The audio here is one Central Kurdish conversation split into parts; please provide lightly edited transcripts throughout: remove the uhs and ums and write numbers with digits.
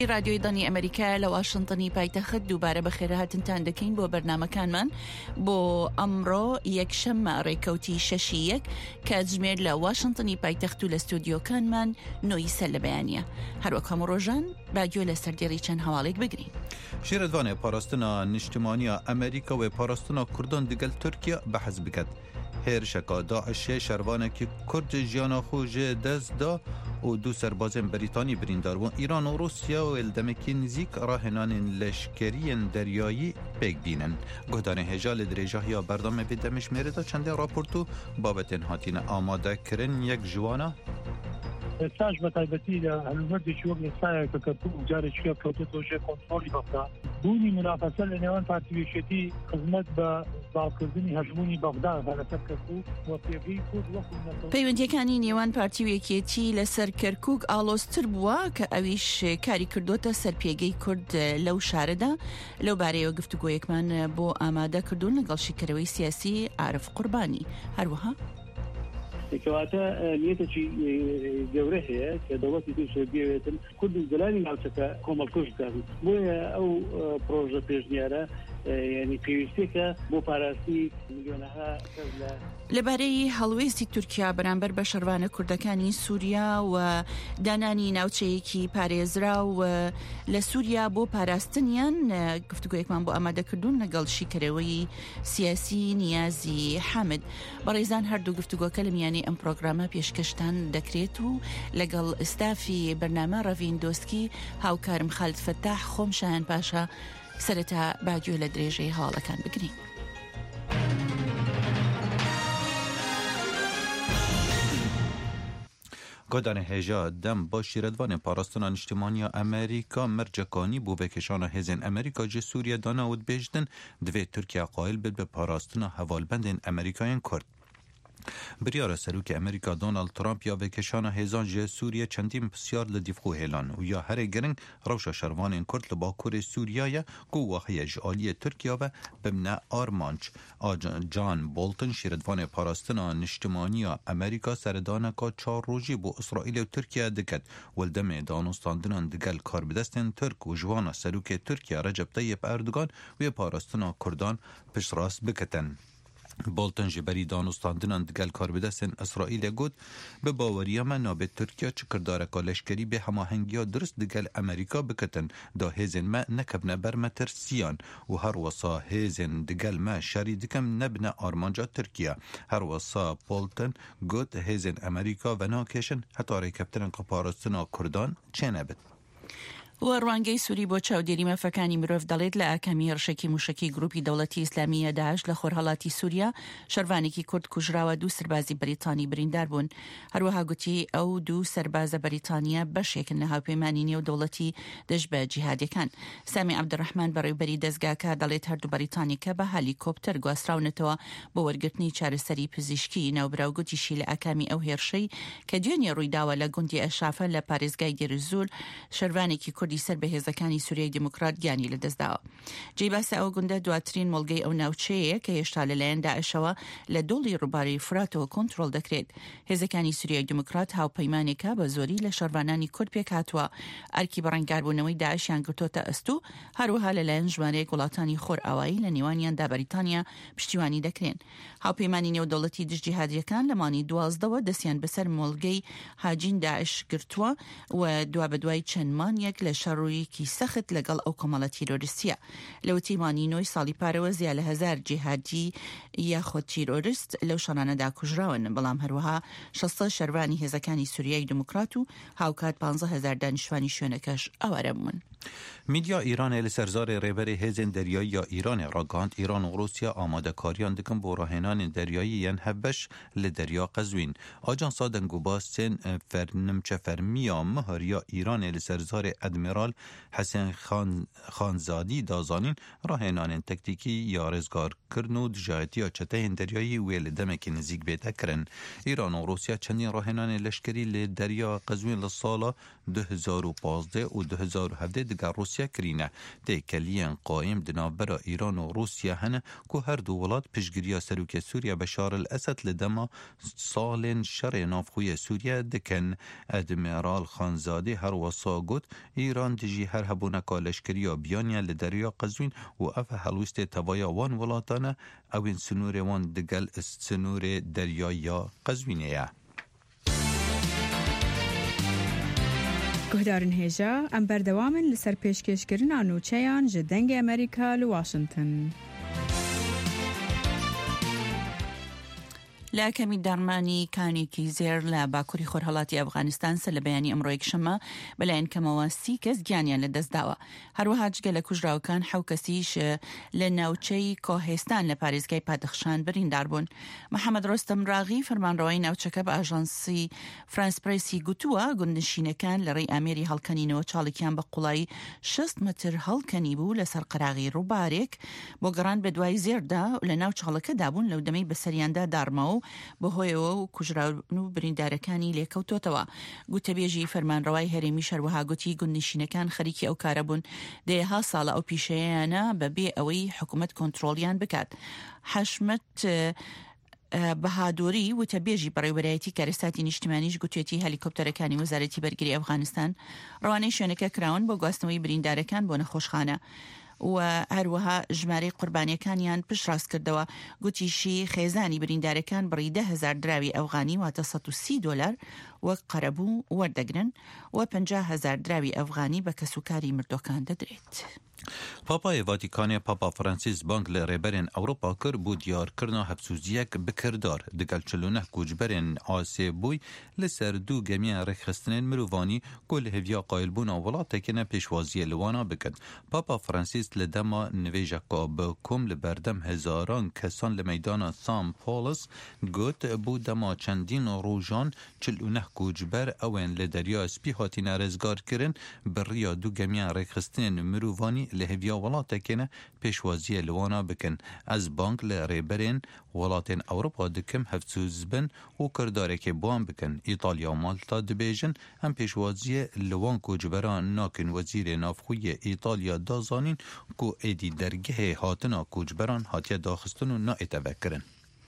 رادیۆی دەنی ئەمریکا لە واشنتنی پایتەخت دووبارە بەخێر هاتنتان دەکەین بۆ بەرنامەکانمان بۆ ئەمڕۆ یەکشەممە ڕێکەوتی شەشی یەک کاتژمێر لە واشنتنی پایتەخت و لە ستودیۆکانمان نۆی سەر لە بەیانیە هەروەک هەموو ڕۆژان باگوێ لە سەردێڕی چەند هەواڵێک بگرین. شێرەدوانێ پاراستنا نیشتیمانیە ئەمریکا و پاراستنا کوردان دەگەل تورکیا بەحەز بکات. هێرشەکە داعشێ شەروانێکی کورد ژیانە خۆ ژێ دەست دا و دوو سەربازên بریتانی بریندار بوون. ئیران و رووسیا و ئێلدەمێکی نزیک ڕاهێنانên لەشکریên deryayî pêk dînin. Guhdarên hêja li dirêjahiya berdamê vê demêjmêrê çendên raport û babetên hatîne amadekirin yek ji wan e. ساش بەتایبەتی لە هەلومەردێکی وەک ئێستایە کە کەرکووک جارێکیە کەوتێتەوە ژێر کۆنتڕۆلی بەغدا بوونی مناقەسە لە نێوان پارتیوێشێتی خزمەت بە باڵکردنی هەژمونی بەغدا لەسەر کەرکووک و پێگەی کورد وەکو پەیوەندیەکانی نێوان پارتیوێکێتی لەسەر کەرکووک ئاڵۆزتر بووە کە ئەویش کاری کردوتە سەر پێگەی کورد لەو شارەدا. لەو بارەیەوە گفتوگۆیەکمان بۆ ئامادە کردوون لەگەڵ شیکەرەوەی سیاسی عارف قوربانی. هەروەها کەواتە نیەتێکی گەورە هەیە کە دەوڵەتی دووسێ بێتن کورد و گەلانی ناوچەکە کۆمەڵکۆش بکات. بۆیە ئەو پرۆژە پێشنیارە یعنی پێویستێکە بۆ پاراستی میلیۆنەها لەبارەی هەڵوێستی تورکیا بەرامبەر بە شەروانە کوردەکانی سووریا و دانانی ناوچەیەکی پارێزرا و لە سووریا بۆ پاراستنیان گفتوگویەکمان بۆ ئامادەکردوون لەگەڵ شیکەرەوەی سیاسی نیازی حامد. بەڕێزان هەردوو گفتوگۆکە لە میانی ئەم پرۆگرامە پێشکەشتان دەکرێت و لەگەڵ ئستافی بەرنامە ڕەڤین دۆستکی هاوکارم خالد فەتاح خۆم شایان پاشا سەرەتا باگوێ لە درێژەی هەواڵەکان بگرین. گۆدانê hêja dem ba şîretvanên parastina niştimaniya Amerîka mercekanî bû vekişana hêzên Amerîka ji Sûriye dana û dibêjin divê Tirkiye qail bibe parastina hevalbendên Amerîkayên Kurd. Biryara serokê Amerîka Donald Trump ya vekişana hêzan ji Sûriye çendîn pisyar li dîvxû hêlan û ya herê giring rewşa şervanên Kurd li bakurê Sûriyayê ku wahiye ji aliyê Tirkiye ve bimne armanc. John Bolton şîretvanê parastina niştimaniya Amerîka seredaneka çar rojî bû İsraîlê û Tirkiye diket. Wildemê danûstandinan digel karbidestên Tirk û jwana serokê Tirkiye Recep Tayyip Erdogan wê parastina Kurdan piştrast bikitin. Bolton ji berî danûstandinan digel karbidestên İsraîlê got bi baweriya me nabê Tirkiye çi kirdareka leşkerî bê hemahengiya dirist digel Amerîka bikitin da hêzên me nekebne ber metirsiyan û her wesa hêzên digel me şerî dikim nebine armanca Tirkiye. Her wesa Bolton got hêzên Amerîka venakêşin heta rêkeftinên parastina Kurdan çê nebit. و ڕوانگەی سووری بۆ چاودێری مەفەکانی مرۆڤ دەڵێت لە ئاکامی هێرشێکی موشکی گروپی دەوڵەتی ئیسلامیە داعش لە خۆرهەڵاتی سووریا شەروانێکی کورد کوژراوە دوو سەربازی بریتانی بریندار بوون. هەروەها گوتی ئەو دوو سەربازە بریتانیا بەشێکن لە هاوپەیمانی نێو دەوڵەتی دەست بە جیهادیەکان. سامی عەبدوڕەحمان بەڕێوەبەری دەستگاکە دەڵێت هەردوو بریتانیەکە بە هەلیکۆپتەر گواستراونەتەوە بۆ وەرگرتنی چارەسەری پزیشکی ناوبراوگوتیشی لە ئاکامی ئەو هێرشەی کە دوێنێ ڕوویداوە لە گوندی ئەشافە لە پارێزگای دێرزول شەروانێکی کوردی سەر بەهێزەکانی سووریای دموکرات گیانی لەدەستداوە. جێی باسە ئەو گوندە دواترین مۆڵگەی ئەو ناوچەیە کە هێشتا لەلایەن داعشەوە لە دۆڵی ڕووباری فراتەوە کۆنتڕۆڵ دەکرێت. هێزەکانی سووریای دموکرات هاوپەیمانێکە بە زۆری لە شەروانانی کورد پێک هاتووە ئەرکی بەڕێنگاربوونەوەی داعشیان گرتۆتە ئەستوو هەروەها لەلایەن ژمارەیەک وڵاتانی خۆر ئاوایی لە نێوانیاندا بەریتانیا پشتیوانی دەکرێن. هاوپەیمانی نێودەوڵەتی دژجیهادیەکان لە مانی 12ەوە دەستیان بەسەر مۆڵگەی هاجین داعش گرتووە و دوا بەدوای چەند مانگێک لە شەڕوویەکی سەخت لەگەڵ ئەو کۆمەڵە تیرۆریستیە. لەو تیمانی نۆی ساڵی پارەوە زیاد لە 1000 جیهادی یاخۆ تیرۆریست لەو شەڕانەدا کوژراون. بەڵام هەروەها 600 شەروانی هێزەکانی سووریای دموکرات و هاوکات 15000 دانیشتوانی شوێنەکەش ئەوارە بوون. میدیا ایران لسرزار ریبری هزین دریایی یا ایران راگاند ایران و روسیا آماده کاریان دکن با راهنان دریایی ین هبش لدریا قزوین. آجانسا دنگوباستن فرنمچه فرمیا مهر یا ایران لسرزار ادمیرال حسین خانزادی دازانین راهنان تکتیکی یا رزگار کرنو دجایتی یا چته دریایی ویل دمک نزیک بیده کرن. ایران و روسیا چندین راهنان لشکری لدریا قزوین لسالا 2015 و 2017 دگا روسیا کرینه تکلیان قائم دنابرا ایران و روسیا هنه که هر دو ولات پشگیریا سروک سوریا بشار الاسد لدما سال شر نافخوی سوریا دکن. ادمیرال خانزاده هر وصا گوت ایران دجی هر هبونه کالشکریا بیانیا لدریا قزوین و اف حلوست توایا وان ولاتانه اوین سنور وان دگل سنور دریایا قزوینه. گهدارن هیجا ام بردوامن لسر پیشکشکرین آنوچهان جدنگ امریکا لواشنطن. لاکەمی دەرمانی کانێکی زێر لە باکووری خۆرهەڵاتی ئەفغانستان سە لە بەیانی ئەمڕۆ یەکشەممە بەلایەن کەمەوە 30 کەس گیانیان لەدەستداوە. هەروەها جگە لە کوژراوەکان 7 کەسیش لە ناوچەی کۆهێستان لە پارێزگای پادەخشان بریندار بوون. محەممەد ڕۆستەم ڕاغی فەرمانڕەوایی ناوچەکە بە ئاژانسی فرانس پرەیسی گوتووە گوندنشینەکان لە ڕێی ئامێری هەڵکەنینەوە چاڵێکیان بە قوڵایی 6 متر هەڵکەنی بوو لەسەر قەراغی ڕووبارێک بۆ گەڕان بە دوای زێردا لە ناو چاڵەکەدا بوون لەو دەمەی بەسەریاندا دارمەوە بەهۆیەوە و کوژراون و بریندارەکانی لێکەوتۆتەوە. گوتەبێژی فەرمانڕەوای هەرێمی شەروەها گوتی گوندنشینەکان خەریکی ئەو کارە بوون دەیەها ساڵە ئەو پیشەیانە بەبێ ئەوەی حکوومەت کۆنتترۆلیان بکات. حەشمت بەهادۆری وتەبێژی بەڕێوەبەرایەتی کارەساتی نیشتیمانیش گوتوێتی هەلیکۆپتەرەکانی وەزارەتی بەرگری ئەفغانستان ڕەوانەی شوێنەکە کراون بۆ گواستنەوەی بریندارەکان بۆ نەخۆشخانە و هەروەها ژمارەی قوربانیەکانیان پشت ڕاست کردەوە. گوتیشی خێزانی بریندارەکان بڕی 10,000 دراوی ئەفغانی واتە $130 وەک قەرەبوو وەردەگرن و 50,000 دراوی ئەفغانی بە کەسوکاری مردوەکان دەدرێت. پاپای ڤاتیکانê Papa Francis bank li rêberên Ewropa kir bû diyarkirina hevsûziyek bikirdar digel 49 koçberên Asêbûy li ser du gemiyên rêxistinên mirovanî ku li hêviya qaîlbûna welatekê ne pêşwaziyê li wana bikin. Papa Francis li dema nivêjeka bi kom li berdem hezaran kesan li meydana St. Paul's got bû dema çendîn rojan 49 koçber ewên li derya spî hatîne rêzgarkirin bi rêya du gemiyên rêxistinên mirovanî li hêviya welatekê ne pêşwaziyê li wana bikin. Ez bank li rêberên welatên Ewropa dikim hevsûz bin û kirdarekê wan bikin. İtalya û Malta dibêjin em pêşwaziyê li wan koçberan nakin. Wezîrê Navxwîyê İtalya da zanîn ku êdî dergehê hatina koçberan hatiye daxistin û naête vekirin.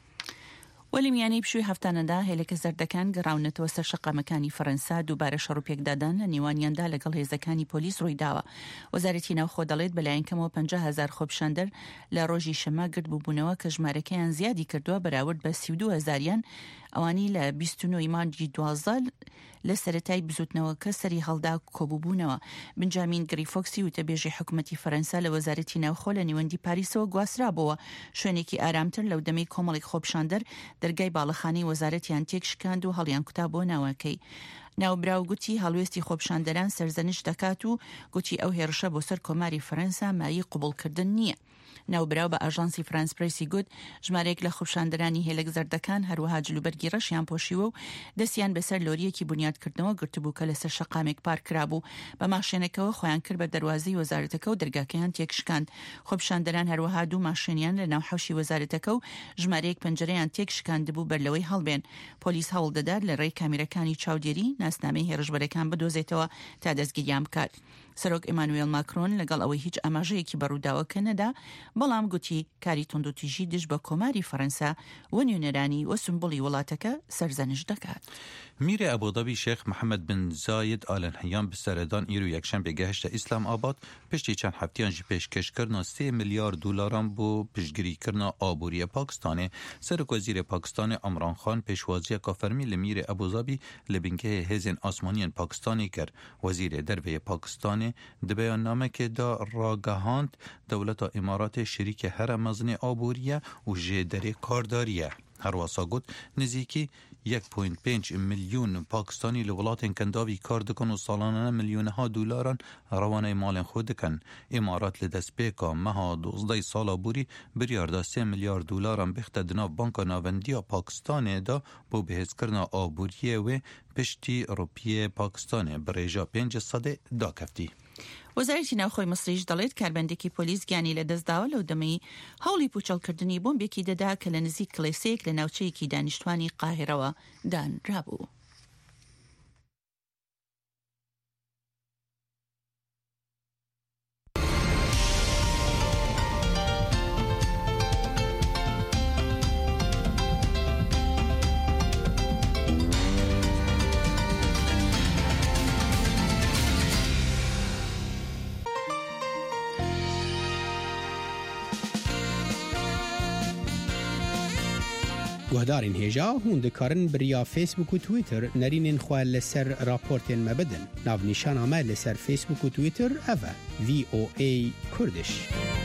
وەلیمیانی پشووی هەفتانەدا هێلەکە زەردەکان گەڕاونەتەوە سەر شەقامەکانی فەرەنسا دووبارە شەڕوپێکدادان لە نێوانیاندا لەگەڵ هێزەکانی پۆلیس ڕوویداوە. وەزارەتی ناوخۆ دەڵێت بەلایەن کەمەوە 50,000 خۆپشاندەر لە ڕۆژی شەمە گرت بووبوونەوە کە ژمارەکەیان زیادی کردووە بەراورد بە 32,000 ئەوانی لە 29 مانگی 12 لە سەرەتای بزوتنەوەکە سەری هەڵدا کۆبووبوونەوە. بنجامین گریفۆکسی وتەبێژی حکوومەتی فەرەنسا لە وەزارەتی ناوخۆ لە نیوەندی پاریسەوە گواسرابەوە شوێنێکی ئارامتر لەو دەمەی کۆمەڵێک خۆپشاندەر دەرگای باڵەخانەی وەزارەتیان تێکشکاند و هەڵیان کوتا بۆ ناوەکەی. ناوبراو گوتی هەڵوێستی خۆپشاندەران سەرزەنش دەکات و گوتی ئەو هێرشە بۆ سەر کۆماری فەرەنسا مایە قوبوڵکردن نییە. ناوبراو بە ئاژانسی فرانس پرەیسی گوت ژمارەیەک لە خۆپشاندەرانی هێلک زەردەکان هەروەها جلوبەرگی ڕەشیان پۆشیوە و دەستیان بەسەر لۆریەکی بنیادکردنەوە گرتبوو کە لەسەر شەقامێک پار کرابوو بە ماشێنەکەوە خۆیان کرد بە دەروازەی وەزارەتەکە و دەرگاکەیان تێکشکاند. خۆپشاندەران هەروەها دوو ماشێنیان لە ناو حەوشی وەزارەتەکە و ژمارەیەک پەنجەرەیان تێکشکاندبوو بەرلەوەی هەڵبێن. پۆلیس هەوڵ دەدات لە ڕێی کامیرەکانی چاودێری ناسنامەی هێرشبەرەکان بدۆزێتەوە تا دەستگیریان بکات. سەرۆک ئێمانوێل ماکرۆن لەگەڵ ئەوەی هیچ ئاماژەیەکی بەڕووداوەکە نەدا بەڵام گوتی کاری توندوتیژی دژ بە کۆماری فەرەنسا و نوێنەرانی و سمبوڵی وڵاتەکە سەرزەنش دەکات. میری ئەبودابی شێخ محەممەد بن زاید ئالەن هەیان بسەردان ئیر و یەکشەمبێ گەهشتە ئیسلام ئاباد پشتی چەند هەفتیانجی پێشکەشکردنا 3 ملیار دلاران بۆ پشتگیریکردنا ئابووریە پاکستانê. Serokvezîrê Pakistanê Imran Xan pêşwaziyeka fermî li Mîrê Ebuzabî li bingehê hêzên asmaniyên Pakistanê kir. Wezîrê Derveyê Pakistanê di beyannamekê da ragihand dewleta Îmaratê şerîkê here mezinê aboriye û jê derê kardariye. Herwasa got nizîkî 1.5 milyon Pakistanî li welatên kendavî kar dikin û salane milyoneha dolaran rewanê malên xwe dikin. Îmarat li destpêka meha 12 sala borî biryar da 3 milyar dolaran bixte di nav Banka Navendiya Pakistanê da bۆ bihêzkirina aboriyê wê piştî rupiyê Pakistanê bi rêja 5 sedê dakeftî. وەزارەتی ناوخۆی مەسریش دەڵێت کاربەندێکی پۆلیس گیانی لەدەستداوە لەو دەمەی هەوڵی پوچەڵکردنی بۆمبێکی دەدا کە لە نزیک کڵێسەیەک لە ناوچەیەکی دانیشتوانی قاهرەوە دانرابوو. گهدارین هێژا هون دikarin biriya Facebook û Twitter nerînên xwe li ser raportên me bidin. Navnîşana me li ser Facebook û Twitter ev e VOA Kurdish.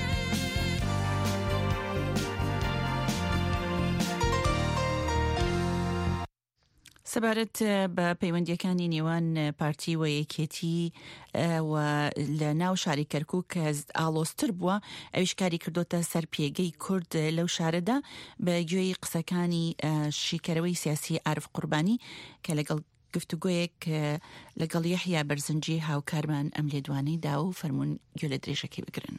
سەبارەت بە پەیوەندیەکانی نێوان پارتی و یەکێتی و لە ناو شاری کەرکووک ئاڵۆزتر بووە، ئەویش کاری کردوتە سەر پێگەی کورد لەو شارەدا بە گوێی قسەکانی شیکەرەوەی سیاسی عارف قوربانی کە لەگەڵ گفتوگۆیەک لەگەڵ یەحیا بەرزنجی هاوکارمان ئەم لێدوانەیدا و فەرموون گوێ لە درێژەکەی بگرن.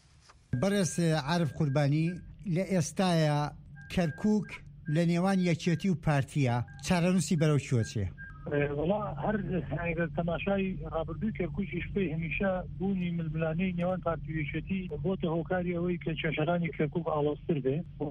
بەڕێز عارف قوربانی لە ئێستایە کەرکووک لە نێوان یەکێتی و پارتیە چارەنووسی بەرەو چۆچێ؟ وڵا هەر تەماشای ڕابردووی کەرکووکی شپەی هەمیشە بوونی ململانەی نێوان پارتی و یەکێتی بۆتە هۆکاری ئەوەی کە کێشەرانی کەرکووک ئاڵۆزتر بێ و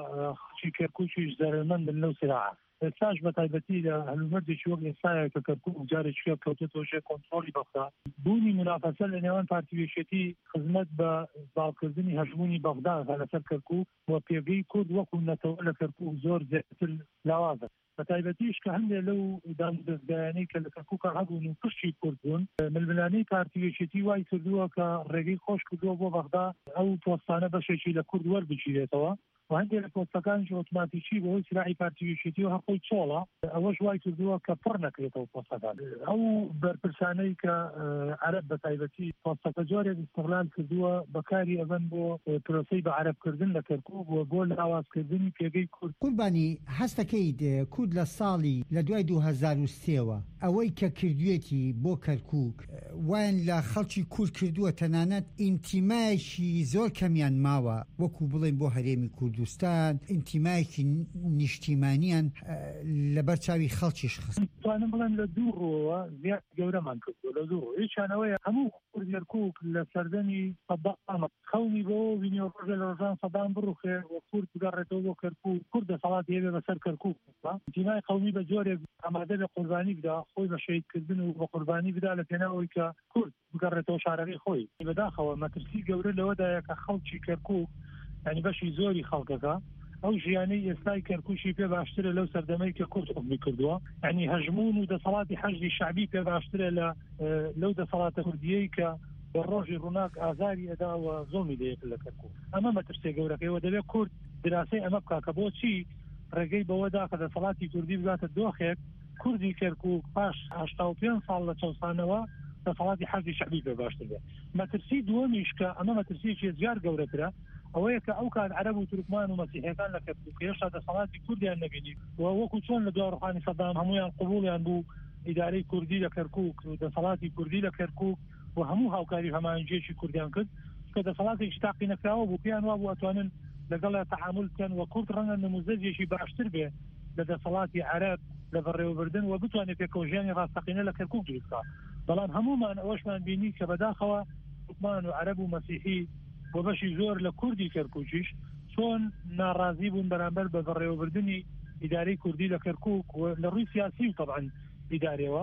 خەڵکی کەرکووکیش زەرمەندن لەو سراعە. ئێستاش بە تایبەتی لە هەلومەردێکی وەک ئێستایە کە کەرکووک جارێکیە کەوتێتەوە کۆنتڕۆلی بەغدا، بوونی منافەسە لە نێوان پارتی و یەکێتی خزمەت بە باڵکردنی هەژمونی بەغدا لەسەر کەرکووک و پێگەی کورد وەکو نەتەوە لە کەرکووک زۆر زیاتر لاوازە. بە تایبەتیش کە هەندێک لەو دامدەستگایانەی کە لە کەرکووکە هەبوون و پشتی کورد بوون، ململانەی پارتی و یەکێتی وای کردووە کە ڕێگەی خۆش کردووە بۆ بەغدا ئەو پۆستانە بەشێکی لە کورد وەربگیرێتەوە و هەندێک لە پۆستەکانش ئۆتۆماتیکی بەهۆی سلاحی پارتی و یەکێتی و هەخۆی چۆڵە ئەوەش وای کردووە کە پڕ نەکرێتەوە پۆستەکان. ئەو بەرپرسانەی کە عەرەب بە تایبەتی پۆستەکە جۆرێک ئیستیغلال کردووە بەکاری ئەبەن بۆ پرۆسەی بە عەرەبکردن لە کەرکووک و بۆ لاوازکردنی پێگەی کورد. قوربانی هەستەکەیت کورد لە ساڵی لە دوای 2003ەوە ئەوەی کە کردوێتی بۆ کەرکووک وایان لە خەڵکی کورد کردووە، تەنانەت ئینتیمایەکی زۆر کەمیان ماوە وەکو بڵێن بۆ هەرێمی کوردستان، ئینتیمایەکی نیشتیمانیان لەبەر چاوی خەڵکیش خست. توانم بڵێن لە دوو ڕۆوە زیاد گەورەمان کردووە لە دوو ڕۆ. یەکیانەوەیە هەموو کورد کەرکووک لە سەردەمی سەدام خەونی بۆ بینی ڕۆژە لە ڕۆژان سەدام بڕوخێ و کورد بگەڕێتەوە بۆ کەرکووک، کورد دەسەڵاتی هەبێ بەسەر کەرکووک. ئینتیمای قەومی بە جۆرێک ئامادە بە قوربانی بدا، خۆی بە شەهیدکردن و بە قوربانی بدا لە پێناوەی کە کورد بگەڕێتەوە شارەکەی خۆی. بەداخەوە مەترسی گەورە لەوەدایە کە خەڵکی کەرکووک ینی بەشی زۆری خەڵکەکە ئەو ژیانەی ئێستای کەرکووشی پێ باشترە لەو سەردەمەی کە کورد حکمی کردووە، ینی هەژمون و دەسەڵاتی حەشدی شعبی پێ باشترە لەو دەسەڵاتە کوردیەی کە بە ڕۆژی ڕووناک ئازاری ئەداوە زۆمی دەیەک لە کەرکووک. ئەمە مەترسێ گەورەکەیەوە دەبێت کورد دراسی ئەمە بکا کە بۆچی ڕێگەی بەوەدا کە دەسەڵاتی کوردی بگاتە دۆخێک کوردی کەرکووک پاش 85 ساڵ لە چەسانەوە دەسەڵاتی حەشدی شعبی پێ باشتر بێت. مەترسی دووەمیش کە ئەمە مەترسیەکی زیاد گەورەترە ئەوەیە کە ئەو کات عەرەب و تورکمان و مەسیحیەکان لە کەرکووک هێشتا دەسەڵاتی کوردیان نەبینی و وەکو چۆن لە دوای ڕوحانی سەدام هەمویان قبوڵیان بوو ئیدارەی کوردی لە کەرکووک و دەسەڵاتی کوردی لە کەرکووک و هەموو هاوکاری هەماهەنگێکی کوردیان کرد کە دەسەڵاتێکی تاقی نەکراوە بوو، پێیان وا بوو ئەتوانن لەگەڵ تەعامل بکەن و کورد ڕەنگە نموزەجێکی باشتر بێ لە دەسەڵاتی عەرەب لە بەڕێوەبردن و بتوانێت پێکەوژیانی ڕاستەقینە لە کەرکووک دروست بکات. بەڵام هەمومان ئەوەشمان بینی کە بەداخەوە تورکمان و عەرەب و مەسیحی بۆ بەشی زۆر لە کوردی کەرکووکیش چۆن ناڕازی بوون بەرامبەر بە بەڕێوەبردنی ئیدارەی کوردی لە کەرکووک و لە ڕووی سیاسی و طبعاً ئیدارەوە.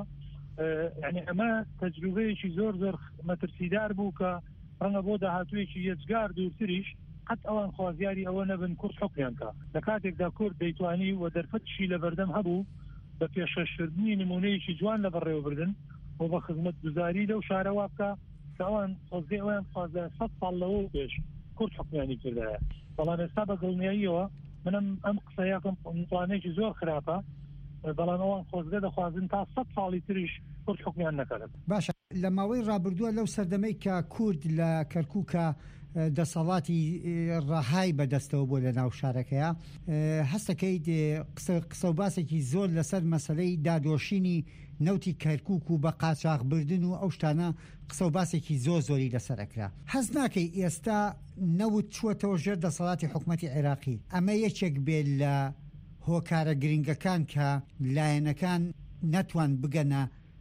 یعنی ئەمە تەجروبەیەکی زۆر زۆر مەترسیدار بوو کە ڕەنگە بۆ داهاتوویەکی یەجگار دوورتریش قەت ئەوان خوازیاری ئەوە نەبن کورد حکمیان کە لە کاتێکدا کورد دەیتوانی و دەرفەتشی لە بەردەم هەبوو بە پێشەشکردنی نمونەیەکی جوان لە بەڕێوەبردن و بە خزمەت گوزاری لەو شارەوە بکە کە ئەوان خۆزگەی ئەویان خوازە 100 ساڵ لەوە پێش کورد حکمیانی کردایە. بەڵام ئێستا بە دڵنیاییەوە منم ئەم قسەیەکم توانێکی زۆر خراپە، بەڵام ئەوان خۆزگە دەخوازن تا 100 ساڵی تریش کورد حکمیان نەکرد. باشە لە ماوەی ڕابردووە لەو سەردەمەی کە کورد لە کەرکووکە دەسەڵاتی ڕاهای بەدەستەوە بۆ لە ناو شارەکەیە، هەستەکەیت قسە و باسێکی زۆر لەسەر مەسەلەی دادۆشینی نەوتی کەرکووک و بە قاچاغبردن و ئەو شتانە قسە و باسێکی زۆری لەسەرەکرا. هەز ناکەی ئێستا نەوت چووەتەوە ژێر دەسەڵاتی حکومەتی عێراقی، ئەمە یەکێک بێت لە هۆکارە گرنگەکان کە لایەنەکان نەتوان بگەنە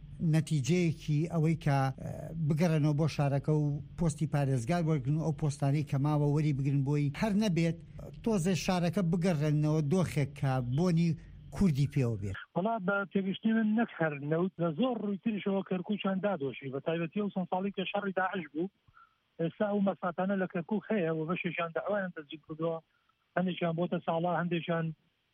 نەتیجەیەکی ئەوەی کە بگەڕنەوە بۆ شارەکە و پۆستی پارێزگار وەرگن و ئەو پۆستانەی کە ماوە وەری بگرن بۆی هەر نەبێت تۆزێ شارەکە بگەڕێنەوە دۆخێک کە بۆنی کوردی پێوە بێت. وڵا بە پێویستی من نەکردنەوت لە زۆر ڕوویتریشەوە کەرکووکیان دادۆشی بە تایبەتی ئەو چەند ساڵی کە شەڕی داعش بوو. ئێستا ئەو مەساتانە لە کەرکووک هەیە و بەشێکیان داوایان تەسجیل کردووە، هەندێکیان بۆتە ساڵا، هەندێکیان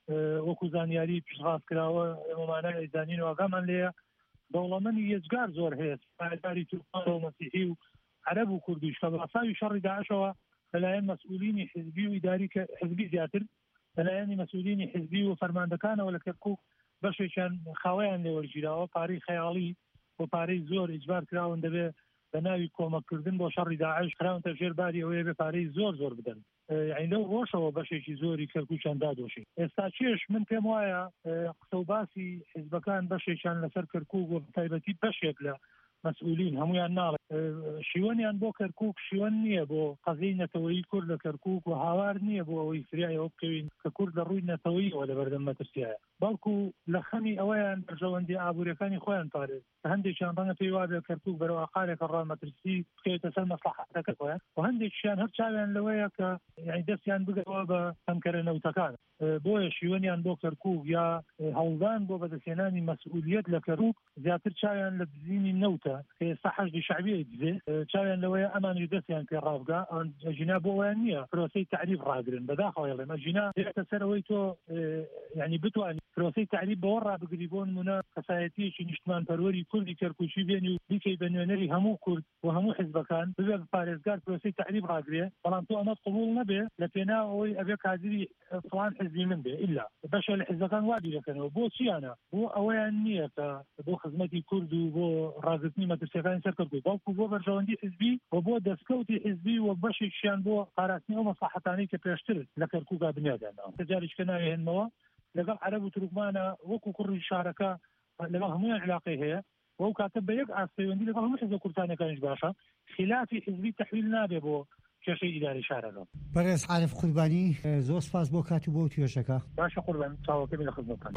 وەکو زانیاری پیشخواست کراوە ئێمەمانە ئەیزانین و ئاگامان لێیە دەوڵەمەندی یەجگار زۆر هەیە پایداری تورکمان و مەسیحی و عەرەب و کوردیش کە بەڕاساوی شەڕی داعشەوە لەلایەن مەسئولینی حزبی و ئیداری حزبی زیاتر لەلایەنی مەسئولینی حزبی و فەرماندەکانەوە لە کەرکووک بەشێکیان خاوەیان لێوەرگیراوە پارەی خەیاڵی و پارەی زۆر ئیجبار کراون دەبێت بە ناوی کۆمەکردن بۆ شەڕی داعش خراونتە ژێر باری ئەوەیە بێ پارەی زۆر بدەن یعنی لەو ڕۆژەوە بەشێکی زۆری کەرکووکیان دادۆشی ئێستا چێش من پێم وایە قسە و باسی حیزبەکان بەشێکیان لەسەر کەرکووک و تایبەتی بەشێک لە مەسئولین هەمویان ناڵێ شیوەنیان بۆ کەرکووک شیوەن نییە بۆ قەزەی نەتەوەیی کورد لە کەرکووک و هاوار نییە بۆ ئەوەی فریایەوە بکەوین کە کورد لە ڕووی نەتەوەییەوە لە بەردەم مەترسیایە بەڵکو لە خەمی ئەوەیان بەرژەوەندی ئابوووریەکانی خۆیان پارێز هەندێکیان ڕەنگە پێی وابێ کەرکووک بەرەو عقارێکە ڕامەترسی بکەوێتە سەر مەسلحەتەکە خۆیان و هەندێکیان هەر چاویان لەوەیە کە یعنی دەستیان بگەوە بە هەمکەرە نەوتەکان بۆیە شیوەنیان بۆ کەرکووک یا هەوڵدان بۆ بەدەستێنانی مەسئولیت لە کەرکووک زیاتر چاویان لە بزینی نەوتە ئێستا حەشدی شعبی دزێ چاویان لەوەیە ئەمانی دەستیان پێ ڕابگا ئەژینا بۆ ویان نییە پرۆسەی تعریف ڕاگرن بەداخەوەڵێ مەژینا دێتە سەرەوەی تۆ یعنی بتوانانی پرۆسەی تعریف بەوە ڕابگری بۆ نمونە کەسایەتیەکی نیشتمان پەروەری کوردی کەرکووکی بێنی و بیکەی بە نوێنەری هەموو کورد و هەموو حیزبەکان ببێ پارێزگار پرۆسەی تعریف ڕاگرێ بەڵام تۆ ئەمە قبول نەبێ لە پێناو ئەوەی ئەبێ کادری فڵان حزبی من بێ ئیلا بەشە لە حیزبەکان وادی دەکەنەوە بۆ چیانە بۆ ئەوەیان نییە کە بۆ خزمەتی کورد و بۆ ڕاگرتنی مەترسیەکانی سەر کەرکووک بەڵکو بۆ بەرژەوەندی حزبی و بۆ دەستکەوتی حزبی و بەشێکیان بۆ پاراستنی ئەو مەسلحەتانەی کە پێشتر لە کەرکووکا بنیادانەوە تجاریشکە ناوێنەوە لەگەڵ عەرەب و تورکمانە وەکو کوڕی شارەکە لەگەڵ هەمویان علاقەی هەیە وەو کاتە بە یەک ئاستەیوەندی لەگەڵ هەموو حیزب کوردستانەکانیش باشە خلافی حزبی تەحویل نابێ بۆ کێشەی ئیداری شارەکە بەڕێز عارف قوربانی زۆر سپاس بۆ کاتی بۆ توێژەکە باشە قوربان چاوەکەمی لە خزمەتتان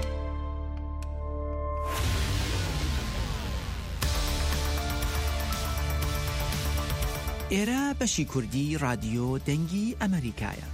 ئێرە بەشی کوردی رادیۆ دەنگی ئەمریکایە.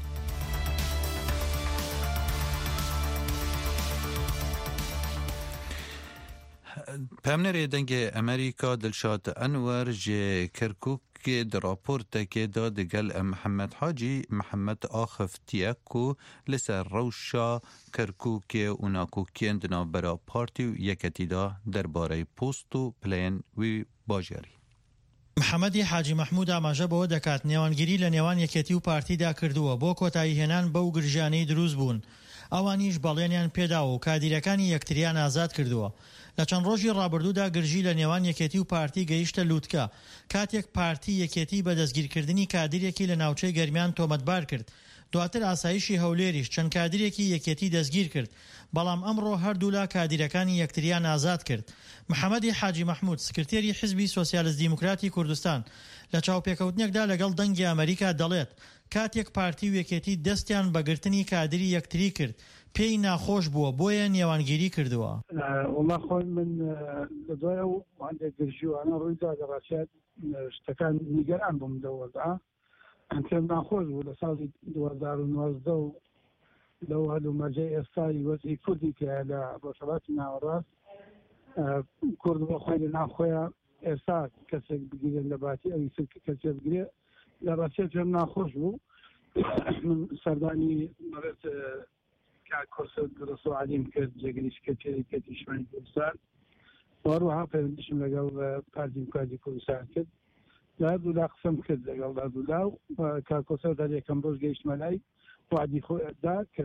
پامنەرێ دەنگێ ئەمریکا دڵشاد ئەنوەر ژێ کەرکووکێ راپۆرتێکێدا دەگەل محەممەد حاجی محەممەد ئاخفتیەک و لەسەر ڕەوشا کەرکووکێ و ناکوکێن دنابەرا پارتی و یەکەتیدا دەربارەی پۆست و پلێن وی باژێری. محەممەدی حاجی مەحموود ئاماژە بەوە دەکات نێوانگیری لە نێوان یەکێتی و پارتیدا کردووە بۆ کۆتایی هێنان بەو گرژانەی دروست بوون. ئەوانیش بەڵێنیان پێداوە و کادیرەکانی یەکتریان ئازاد کردووە. لە چەند ڕۆژی ڕابردوودا گرژی لە نێوان یەکێتی و پارتی گەیشتە لووتکە کاتێک پارتی یەکێتی بە دەستگیرکردنی کادرێکی لە ناوچەی گەرمیان تۆمەتبار کرد. دواتر ئاسایشی هەولێریش چەند کادرێکی یەکێتی دەستگیر کرد بەڵام ئەمڕۆ هەردوولا کادیرەکانی یەکتریان ئازاد کرد. محەممەدی حاجی مەحموود سکرتێری حزبی سۆسیالیست دیموکراتی کوردستان لە چاوپێکەوتنێکدا لەگەڵ دەنگی ئەمریکا دەڵێت کاتێک پارتی و یەکێتی دەستیان بەگرتنی کادری یەکتری کرد پێی ناخۆش بووە بۆیە نێوانگیری کردووە. وڵا خۆی من لەدوایە و هەندێک گرژیوانە ڕوویدا لە ڕاستیات شتەکان نیگەران بووم لەوەدا پێم ناخۆش بوو لە ساڵی 2019 و لەو هەلو مەرجەی ئێستای وەزی کوردی کە لە ڕۆژهەڵاتی ناوەڕاست کورد بۆ خۆی لە ناوخۆیان ئێستا کەسێک بگیرێن لە باتی ئەوی کەسێک بگرێ لە ڕاستیات پێم ناخۆش بوو. من سەردانی مەڵێت کورسە درۆست و عەلیم کرد جێگەریشکە کەتیشمانی کوردستان وەروەها پەیوەندیشم لەگەڵ پارتی دیموکراتی کوردستان کرد لە هەردوولا قسەم کرد لەگەڵ هەردوولا و کاکۆسەر دا یەکەم ڕۆژ گەیشتمە لای وعدی خۆیدا کە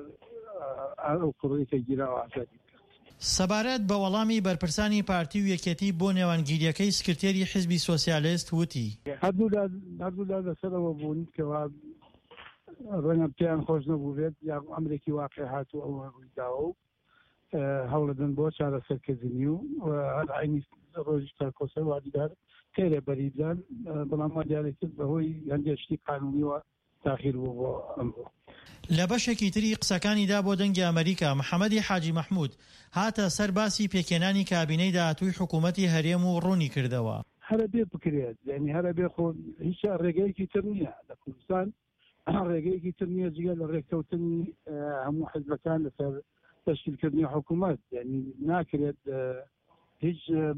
ئەو کوڕیکە گیراوە ئازادی کرد. سەبارەت بە وەڵامی بەرپرسانی پارتی و یەکێتی بۆ نێوانگیریەکەی سکرتێری حزبی سۆسیالیست وتی هەردوولا لەسەرەوە بوون کەوا ڕەنگە پێیان خۆش نەبوو بێت یا ئەمریکی واقع هاتووە ئەوە ڕوویداوە و هەوڵەدەن بۆ چارەسەرکردنی و هەر عینی ڕۆژی کارکۆسەر وادیدار تێرە بەریدان بەڵام دیارێت بەهۆی هەندێک شتی قانونیوە تاخیر بوو بۆ ئەمڕۆ. لە بەشێکی تری قسەکانیدا بۆ دەنگی ئەمریکا محەممەدی حاجی مەحموود هاتە سەر باسی پێکێنانی کابینەی داهاتووی حکوومەتی هەرێم و ڕوونی کردەوە. هەرە بێ بکرێت یعنی هەرە بێ خۆ هیچ ڕێگەیەکی تر نییە لە کوردستان ڕێگەیەکی تر نییە جگە لە ڕێککەوتنی هەموو حزبەکان لەسەر تەشکیلکردنی حکوومەت یعنی ناکرێت هیچ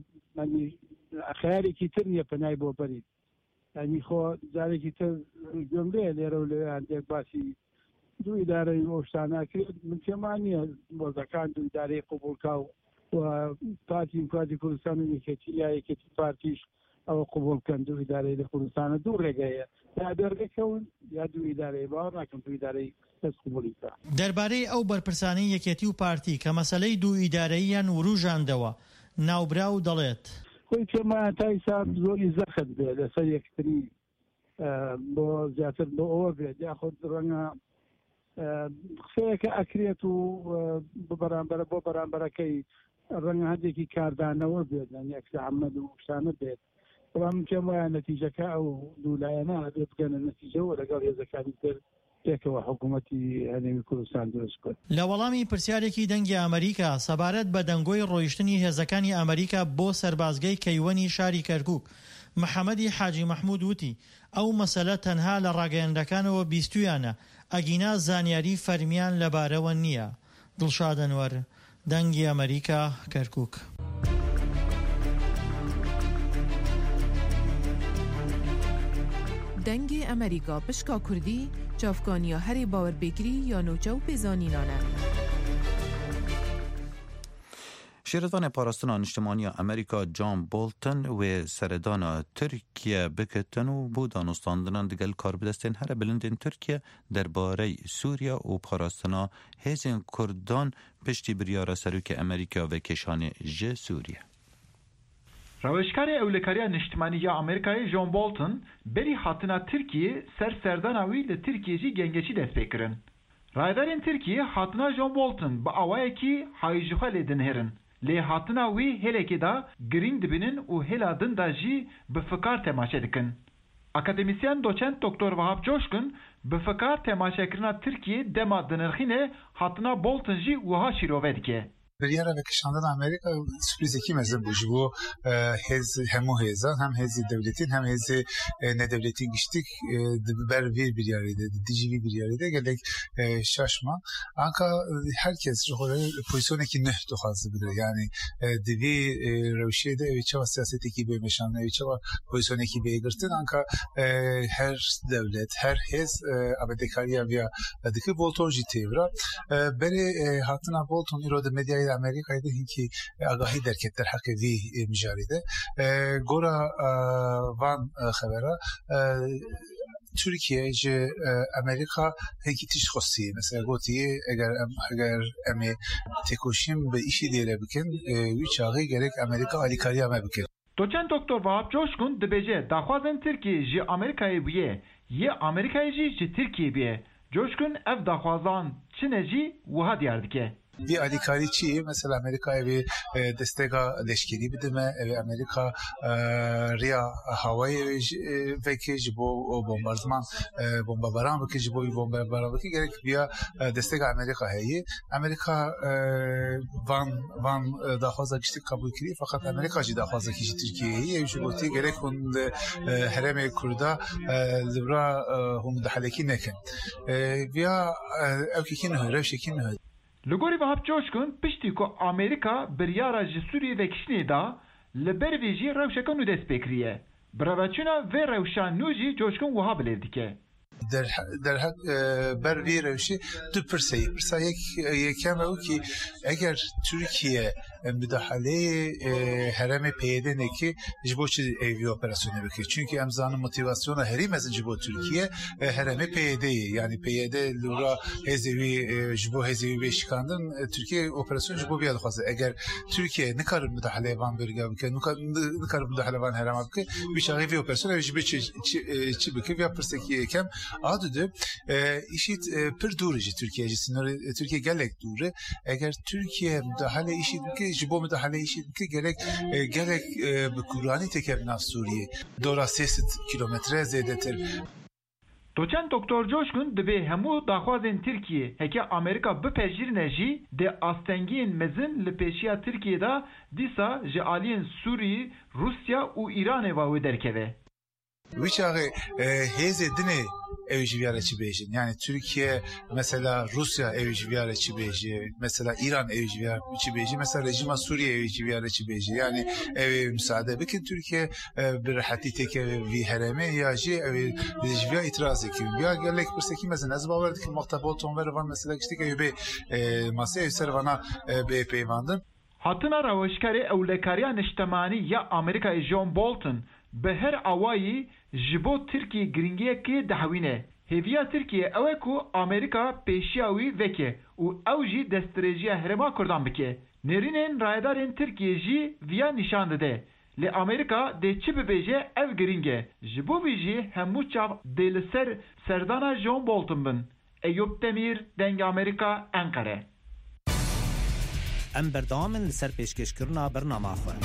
خیارێکی تر نییە پەنای بۆ بەریت ینی خۆ جارێکی تر گوێم لێ لێرە و لەوێ هەندێک باسی دوو ئیدارەی ئەو شتانە کرد من پێمان نییە مۆزەکان دوو ئیدارەی قبولکا و پارتی دیموکراتی کوردستان و یەکێتی یا یەکێتی پارتیش ئەوە قبول بکەن دوو ئیدارەی لە کوردستانە دوو ڕێگەیە یا دەرگەکەون یا دوو ئیدارەی باوەڕ ناکەم دوو ئیدارەی دەست قبولی بکە. دەربارەی ئەو بەرپرسانەی یەکێتی و پارتی کە مەسەلەی دوو ئیدارەییان وروژاندەوە ناوبرا و دەڵێت خۆی پێمان تا ئیسا زۆری زەخت بێت لەسەر یەکتری بۆ زیاتر بۆ ئەوە بێت یاخود ڕەنگە قسەیەکە ئەکرێت و بۆ بەرامبەرەکەی ڕەنگە هەندێکی کاردانەوە بێت یەکسە ئەحمەد و شتانە بێت بەڵام پێم وایە نەتیجەکە ئەو دوولایەنە بێ بگەنە نەتیجەوە لەگەڵ هێزەکانی تر پێکەوە حکوومەتی هەرێمی کوردستان دروست کرد. لە وەڵامی پرسیارێکی دەنگی ئەمریکا سەبارەت بە دەنگۆی ڕۆیشتنی هێزەکانی ئەمریکا بۆ سەربازگەی کەیوەنی شاری کەرکووک محەممەدی حاجی مەحموود وتی ئەو مەسەلە تەنها لە ڕاگەیەندەکانەوە بیستویانە ئەگینا زانیاری فەرمیان لەبارەوە نییە. دڵشاد ئەنوەر دەنگی ئەمریکا کەرکووک. دەنگی ئەمریکا پشکا کوردی چافکانیا هەری باوەربێگری یا نوچە و پێزانینانە. شێردوانê Parastina Niştimaniya Amerîka John Bolton wê seredana Tirkiye bikitin û bû danûstandinan digel karbidestên here bilindên Tirkiye derbarey Sûriya û parastina hêzên Kurdan piştî biryara Serokê Amerîka ve Keşanê ji Sûriye. Rewşkarê Ewlekariya Niştimaniya Amerîkayê John Bolton berî hatina Tirkiye ser serdana wî li Tirkiye jî gengeçî dest pê kirin. Raydarên Tirkiye hatina John Bolton bi awayekî hayîjixwe lê dinherin. Lê hatina wî hêlekê da girîn dibinin û hêla din da jî bi fikar temaşe dikin. Akademisyen doçent Dr. Vahap Coşkun bi fikar temaşekirina Tirkiye dema dinirxînê hatina Bolton jî wiha şîrove dike. Biryara vekişandan Amerika sürprizeki mezun bu bu hemu heza hem hezi devletin hem hezi ne devletin geçtik ber bir yarıydı dijivi bir yarıydı gelek şaşma anka herkes pozisyoneki ne tuhazı bilir yani divi revşede evçava siyaseteki bir meşanlı evçava pozisyoneki bir girtin anka her devlet her hez abedekariya veya diki Bolton jitevra beri hatına Bolton irode medya Amerika'da hinki agahi derketler hakkı vi mücaride. Gora van habera Türkiye ce Amerika hinki tişkosi mesela gotiye eğer emi tekoşim be işi diye bikin üç ağı gerek Amerika alikariya me bikin. Doçent Doktor Vahap Coşkun dibêje daxwazên Tirkiye ji Amerikayê bûye yê Amerikayê jî ji Tirkiye bûye. Coşkun ev daxwazan çine jî wiha diyar dike. Bir alikari çi mesela Amerika'ya bir destega leşkeri bidime ve Amerika riya havayı vekij bu bombardıman bombabaran vekij bu bombabaran vekij gerek bir destega Amerika heyi Amerika van daha fazla kişi kabul kiri fakat Amerikacı daha fazla kişi Türkiye'yi evcuboti gerek on hereme kurda libra hum dahaleki neken veya evkikin revşekin Li gorî Vahap Coşkun piştî ku Amerîka biryara ji Sûriyê vekişinê da li ber vê jî rewşeka nû dest pê kiriye. Bi revçûna vê rewşa nû jî Coşkun wiha bilêv dike. Derhak ber vê rewşê du pirseyê. Pirsa yekem ew ki eger Türkiye müdahaleyê heremê pêyêdenekê ji bo çi evî operasyonê bike. Çünkü em zanin motivasyona herî mezin ji bo Türkiye heremê pêyêdeyê. Yani pêyêde lûra hêzê ji bo hêzê wê şikandin Türkiye operasyon ji bo vêya dixwaze. Eger Türkiye nikarin müdahaleyê van bêrga bike, nikarin müdahaleyê van herema bike, wî çaxê vê operasyona ji bo çi bike vêya pirsekî yekem adıdı işit pir dure ji Türkiye ji sınırı Türkiye gelek dure eğer Türkiye müdahale işit ki ji bo müdahale işit ki gerek bi Kur'an'ı teker nav Suriye dora 80 kilometre zedetir. Doçent Doktor Coşkun dibe hemu daxwazên Tirkiye heke Amerika bipejirine jî de astengiyên mezin li pêşiya Tirkiye'da dîsa ji aliyên Sûriyê, Rusya û İranê ve derkeve. Wî çaxê hêzê dinê evjiviyare çi bejin. Yani Türkiye mesela Rusya evjiviyare çi beji, mesela İran evjiviyare çi beji, mesela rejima Suriye evjiviyare çi beji. Yani ev müsaade bikin Türkiye bir hatiteke vi hereme ya ji evjiviya itiraz ekin. Ya gelek birseki mesela az bavardı ki muhtaboton ver var mesela işte ki be masaya servana be peyvandım. Hatına rawişkarê ewlekariya niştemani ya Amerîkayê John Bolton bi her awayî ji bo Tirkiye giringiyekê dihewîne. Hêviya Tirkiye ew e ku Amerîka pêşiya wî veke û ew jî destdirêjiya Herêma Kurdan bike. Nêrînên rayedarên Tirkiye jî viya nîşan dide. Lê Amerîka dê çi bibêje ev giring e. Ji bo vî jî hemû çav dê li ser serdana John Bolton bin. Eyüp Demir, Deng Amerîka, Ankara. ام بردوامن لسر پیشکشکرنا برنامه خواه.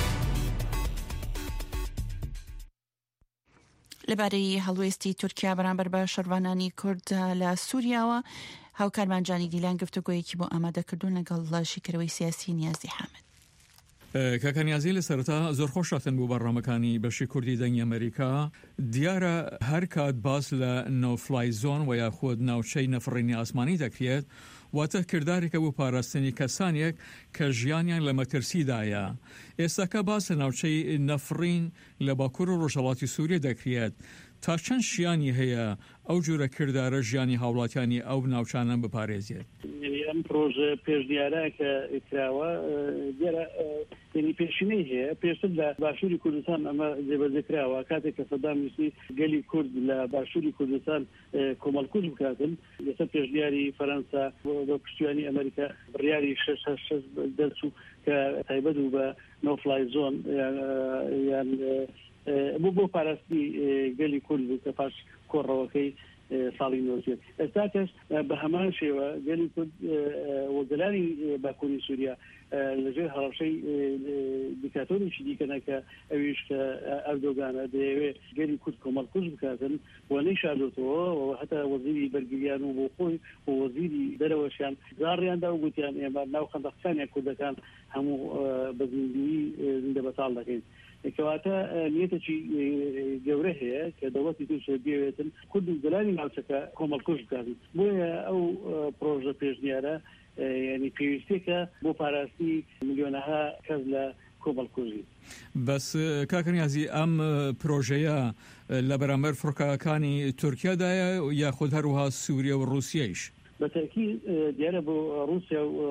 لەبارەی هەڵوێستی تورکیا بەرامبەر بە شەڕوانانی کورد لە سووریاوە هاوکارمانجانی دیلان گفتوگۆیەکی بۆ ئامادەکردوون لەگەڵ شیکەرەوەی سیاسی نیازی حامد. کاکەنیازی لە سەرەتا زۆر خۆشاتن بوو بەڕامەکانی بەشی کوردی دەنگی ئەمریکا دیارە هەر کات باس لە نۆفلای زۆن و یاخود ناوچەی نەفڕینی ئاسمانی دەکرێت واتە کردارێکە بۆ پاراستنی کەسانێک کە ژیانیان لە مەترسیدایە. ئێستاکە باس لە ناوچەی نەفڕین لە باکوور و ڕۆژهەڵاتی سووریە دەکرێت. تا چەند شیانی هەیە ئەو جۆرە کردارە ژیانی هاوڵاتیانی ئەو ناوچانە بپارێزێت؟ ئەم پرۆژە پێشنیارە کە کراوە دیارە یعنی پێشینەی هەیە پێشتر لە باشووری کوردستان ئەمە جێبەجێکراوە کاتێک کە سەدام حوسێن گەلی کورد لە باشووری کوردستان کۆمەڵکوژ بکاتن لەسەر پێشنیاری فەرەنسا بە پشتیوانی ئەمریکا بڕیاری 6 دەرچوو کە تایبەت بوو بە نۆفلای زۆن یان بۆ پاراستی گەلی کورد بوو کە پاش کۆڕەوەکەی ساڵی نۆزیێت. ئێستا کەس بە هەمان شێوە گەلی کورد وەگەلانی باکووری سووریا لەژێر هەڵەشەی دیکتاتۆریشی دیکەنە کە ئەویش کە ئەردۆگانە دەیەوێت گەلی کورد کۆمەڵکوژ بکاتن و نەیشاردۆتەوە و هەتا وەزیری بەرگریان و بۆ خۆی و وەزیری دەرەوەشیان زاڕیاندا و گوتیان ئێمە ناو خەندەقەکانیان کوردەکان هەموو بەزیندوی زیندە بەتاڵ دەکەین. کەواتە نیەتێکی گەورە هەیە کە دەوڵەتی تورکیا بێوێتن کورد و گەلانی ناوچەکە کۆمەڵکوژ بکاتن. بۆیە ئەو پرۆژە پێشنیارە یعنی پێویستێکە بۆ پاراستی ملیۆنەها کەس لە کۆمەڵکوژی. بەس کاکەنیازی ئەم پرۆژەیە لە بەرامبەر فڕۆکەکانی تورکیادایە یاخود هەروەها سووریا و رووسیایش؟ بەتەکید دیارە بۆ رووسیا و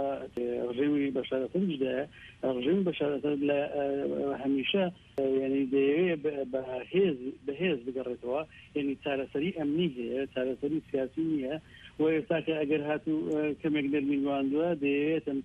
ڕژێمی بەشارەتەریشدایە ڕژێمی بەشارەتە لە هەمیشە یعنی دەیەوێت بەهێز بگەڕێتەوە یعنی چارەسەری ئەمنی هەیە چارەسەری سیاسی نییە و ئێستاکە ئەگەر هاتوو کەمێک نەرمینواندووە دەیەوێتن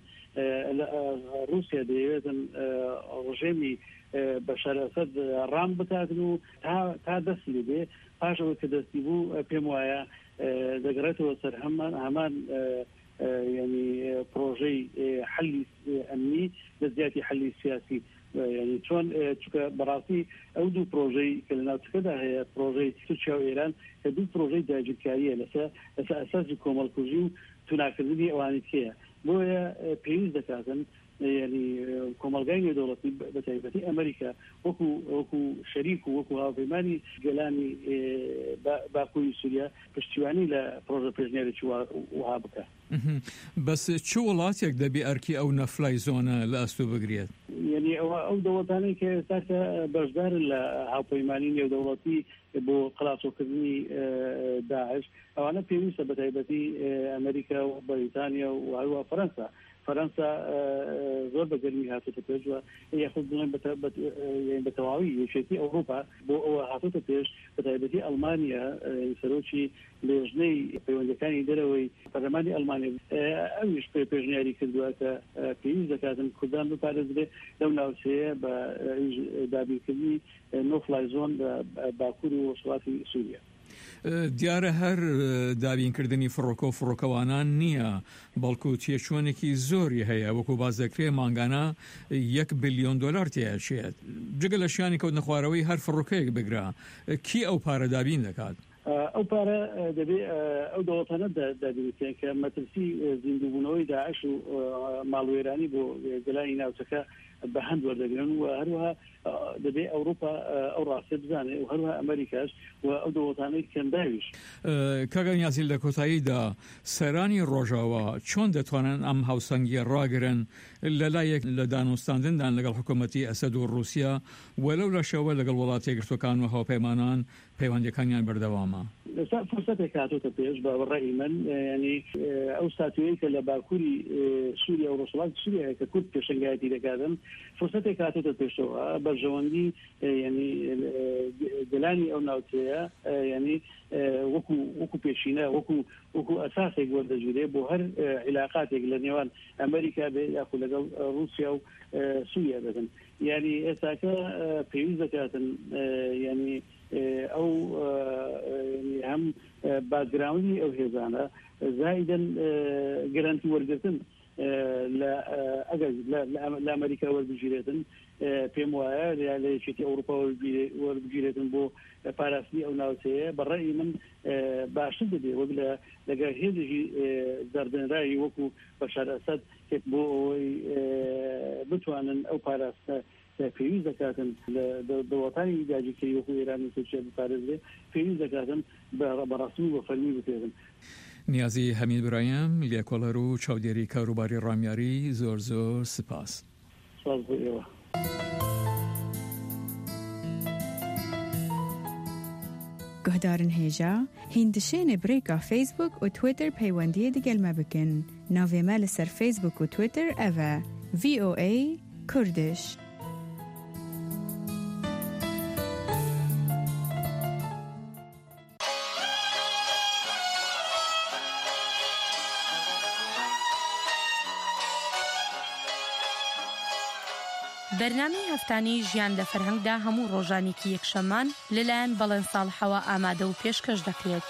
رووسیا دەیەوێتن ڕژێمی بەشارەسەد ڕام بکاتن و تا دەستی لێبێ پاشەوە کە دەستی بوو پێم وایە دەگەڕێتەوە سەر هەمان ینی پرۆژەی حەلی ئەمنی لە زیاتی حەلی سیاسی ینی چۆن چکە بەڕاستی ئەو دوو پرۆژەی کە لە ناوچەکەدا هەیە پرۆژەی تورکیا و ئێران کە دوو پرۆژەی داگیرکاریە لەسەر ئەساسی کۆمەڵکوژی و توناکردنی ئەوانی تێیە بۆیە پێویست دەکاتن یعنی کۆمەلگای نێودەوڵەتی بەتایبەتی ئەمریکا وەکو شەریک و وەکو هاوپەیمانی گەلانی باکووری سووریا پشتیوانی لە پرۆژە پێشنیارێکی وها بکە. بەس چ وڵاتێک دەبێ ئەرکی ئەو نەفلای زۆنە لە ئەستۆ بگرێت؟ یعنی ئەو دەوڵەتانەی کە ئێستاکە بەشدارن لە هاوپەیمانی نێودەوڵەتی بۆ خلاصۆکردنی داعش ئەوانە پێویستە بەتایبەتی ئەمریکا و بەریتانیا و هەروە فەرەنسا زۆر بەگەرمی هاتوتە پێشوە یاخود بڵێن بە تەواوی یەکێتی ئەوروپا بۆ ئەوە هاتوتە پێش بەتایبەتی ئەڵمانیا سەرۆکی لێژنەی پەیوەندەکانی دەرەوەی پەرلەمانی ئەڵمانیا ئەویش پێشنیاری کردووە کە پێویست دەکاتن کوردان بپارێزرێ لەو ناوچەیە بە دابینکردنی نۆفلای زۆن بە باکوور و وڵاتی سووریا. دیارە هەر دابینکردنی فڕۆکە و فڕۆکەوانان نییە بەڵکو تێچوونێکی زۆری هەیە وەکو بازەکرێ ماگانە $1 بلیۆن تێچێت جگە لە شیانی کەوت نەخوارەوەی هەر فڕۆکەیەک بگرا کی ئەو پارە دابین دەکات؟ ئەو پارە دەبێت ئەو دەوڵەتانە دابینکرێن کە مەترسی زیندووبوونەوەی داعش و ماڵوێرانی بۆ گەلانی ناوچەکە بەهند وەردەگرن و هەروەها دەبێت ئەوروپا ئەو ڕاستە بزانێت و هەروەها ئەمریکاش و ئەو دەوڵەتانەی کەنداویش. کاگە نیازی لە کۆتاییدا سەرانی ڕۆژاوە چۆن دەتوانن ئەم هاوسەنگیە ڕاگرن لەلایەک لە دانوستاندندان لەگەڵ حکوومەتی ئەسەد و رووسیا وەلەو لە شەوە لەگەڵ وڵاتی یەکگرتوەکان و هاوپەیمانان پەیوەندیەکانیان بەردەوامە. فرصتێک هاتوۆتە پێش بە ڕێی من ینی ئەو ساتوەیە کە لە باکووری سووریا و ڕۆژهەڵاتی سووریا کە کورد پێشەنگایەتی دەکاتن فرصتێک هاتوۆتە پێشەوە بەرژەوەندی ینی گەلانی ئەو ناوچەیە ینی وەکو پێشینە وەکو ئەساسێک وەردەگیرێ بۆ هەر علاقاتێک لە نێوان ئەمریکا بێ یاخود لەگەڵ رووسیا و سووریا بکەن. ینی ئێستاکە پێویست دەکاتن ینی ئەو هەم باگراوندی ئەو هێزانە زایدن گەرانتی وەرگرتن ئەگەر لە ئەمریکا وەربگیرێتن پێم وایە لە یەکێتی ئەوروپا وەربگیرێتن بۆ پاراستنی ئەو ناوچەیە بەڕێی من باشتر دەبێت وەک لەگەر هێزێکی دەردەنرایی وەکو بەشار ئەسەد بۆ ئەوەی بتوانن ئەو پاراستە پێویست دەکاتن لە دەوڵەتانی داگیرکەری وەکو ئێران و تورکیا بپارێزرێ پێویست دەکاتن بەڕاستی و بەفەرمی بکرێتن. نیازی حەمید برایم لێکۆڵەر و چاودێری کاروباری ڕامیاری زۆر زۆر سپاس. سپاس بۆ ئێوە. گهدارن هێژا هیندشێنێ برێکا فیسبوک و تویتر پەیوەندیە دیگەلمە بکەن. ناوێمە لەسەر فیسبوک و تویتر ئەڤە VOA کوردش. بەرنامەی هەفتانەی ژیان لە فەرهەنگدا هەموو ڕۆژانێکی یەکشەمان لەلایەن بەڵێن ساڵحەوە ئامادە و پێشکەش دەکرێت.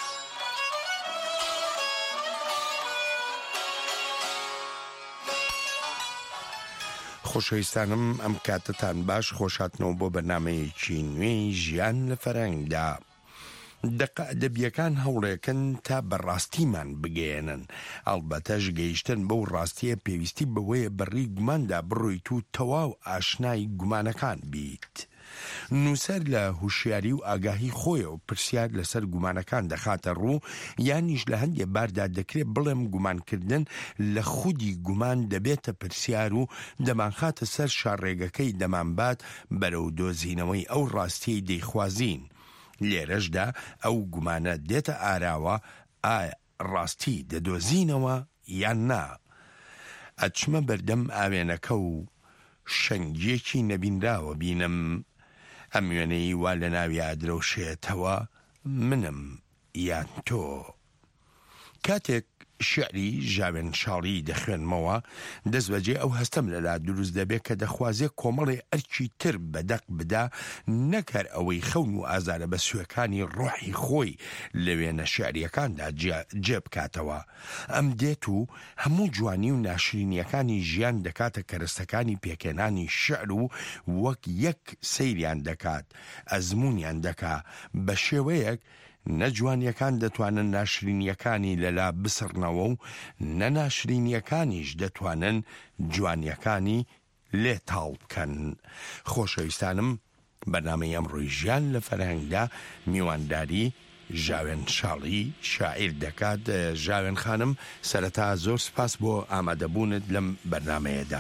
خۆشەویستانم ئەم کاتتان باش خۆشاتنەوە بۆ بەرنامەیەکی نوێی ژیان لە فەرهەنگدا. دەبیەکان هەوڵێکن تا بەڕاستیمان بگەێنن، ئەڵبەتەش گەیشتن بەو ڕاستیە پێویستی بەوەیە بەڕی گوماندا بڕۆیت و تەواو ئاشنای گومانەکان بیت. نووسەر لە هوشیاری و ئاگاهی خۆیە و پرسیار لەسەر گومانەکان دەخاتە ڕوو، یانیش لە هەندێ باردا دەکرێت بڵێم گومانکردن لە خودی گومان دەبێتە پرسیار و دەمانخاتە سەر شاڕێگەکەی دەمانبات بەرەو دۆزینەوەی ئەو ڕاستیەی دەیخوازین. لێرەشدا ئەو گومانە دێتە ئاراوە ئایا ڕاستی دەدۆزینەوە یان نا. ئەچمە بەردەم ئاوێنەکە و شەنگێکی نەبینراوە بینم، ئەم وێنەی وا لە ناوی ئادرەوشێتەوە منم یان تۆ. کاتێک شعری ژاوێن شاڵی دەخوێنمەوە دەستبەجێ ئەو هەستەم لەلا دروست دەبێت کە دەخوازێت کۆمەڵێ ئەرکی تر بەدەق بدا، نەکەر ئەوەی خەون و ئازارە بە سوێکانی ڕۆحی خۆی لە وێنە شعریەکاندا جێ بکاتەوە. ئەم دێت و هەموو جوانی و ناشرینیەکانی ژیان دەکاتە کەرەستەکانی پێکێنانی شعر و وەک یەک سەیریان دەکات، ئەزمونیان دەکا بە شێوەیەک نەجوانیەکان دەتوانن ناشرینیەکانی لەلا بسڕنەوە و نەناشرینیەکانیش دەتوانن جوانیەکانی لێ تاڵ بکەن. خۆشەویستانم، بەرنامەی ئەمڕۆی ژیان لە فەرهەنگدا میوانداری ژاوێن شاڵی شاعیر دەکات. ژاوێن خانم، سەرەتا زۆر سپاس بۆ ئامادەبوونت لەم بەرنامەیەدا.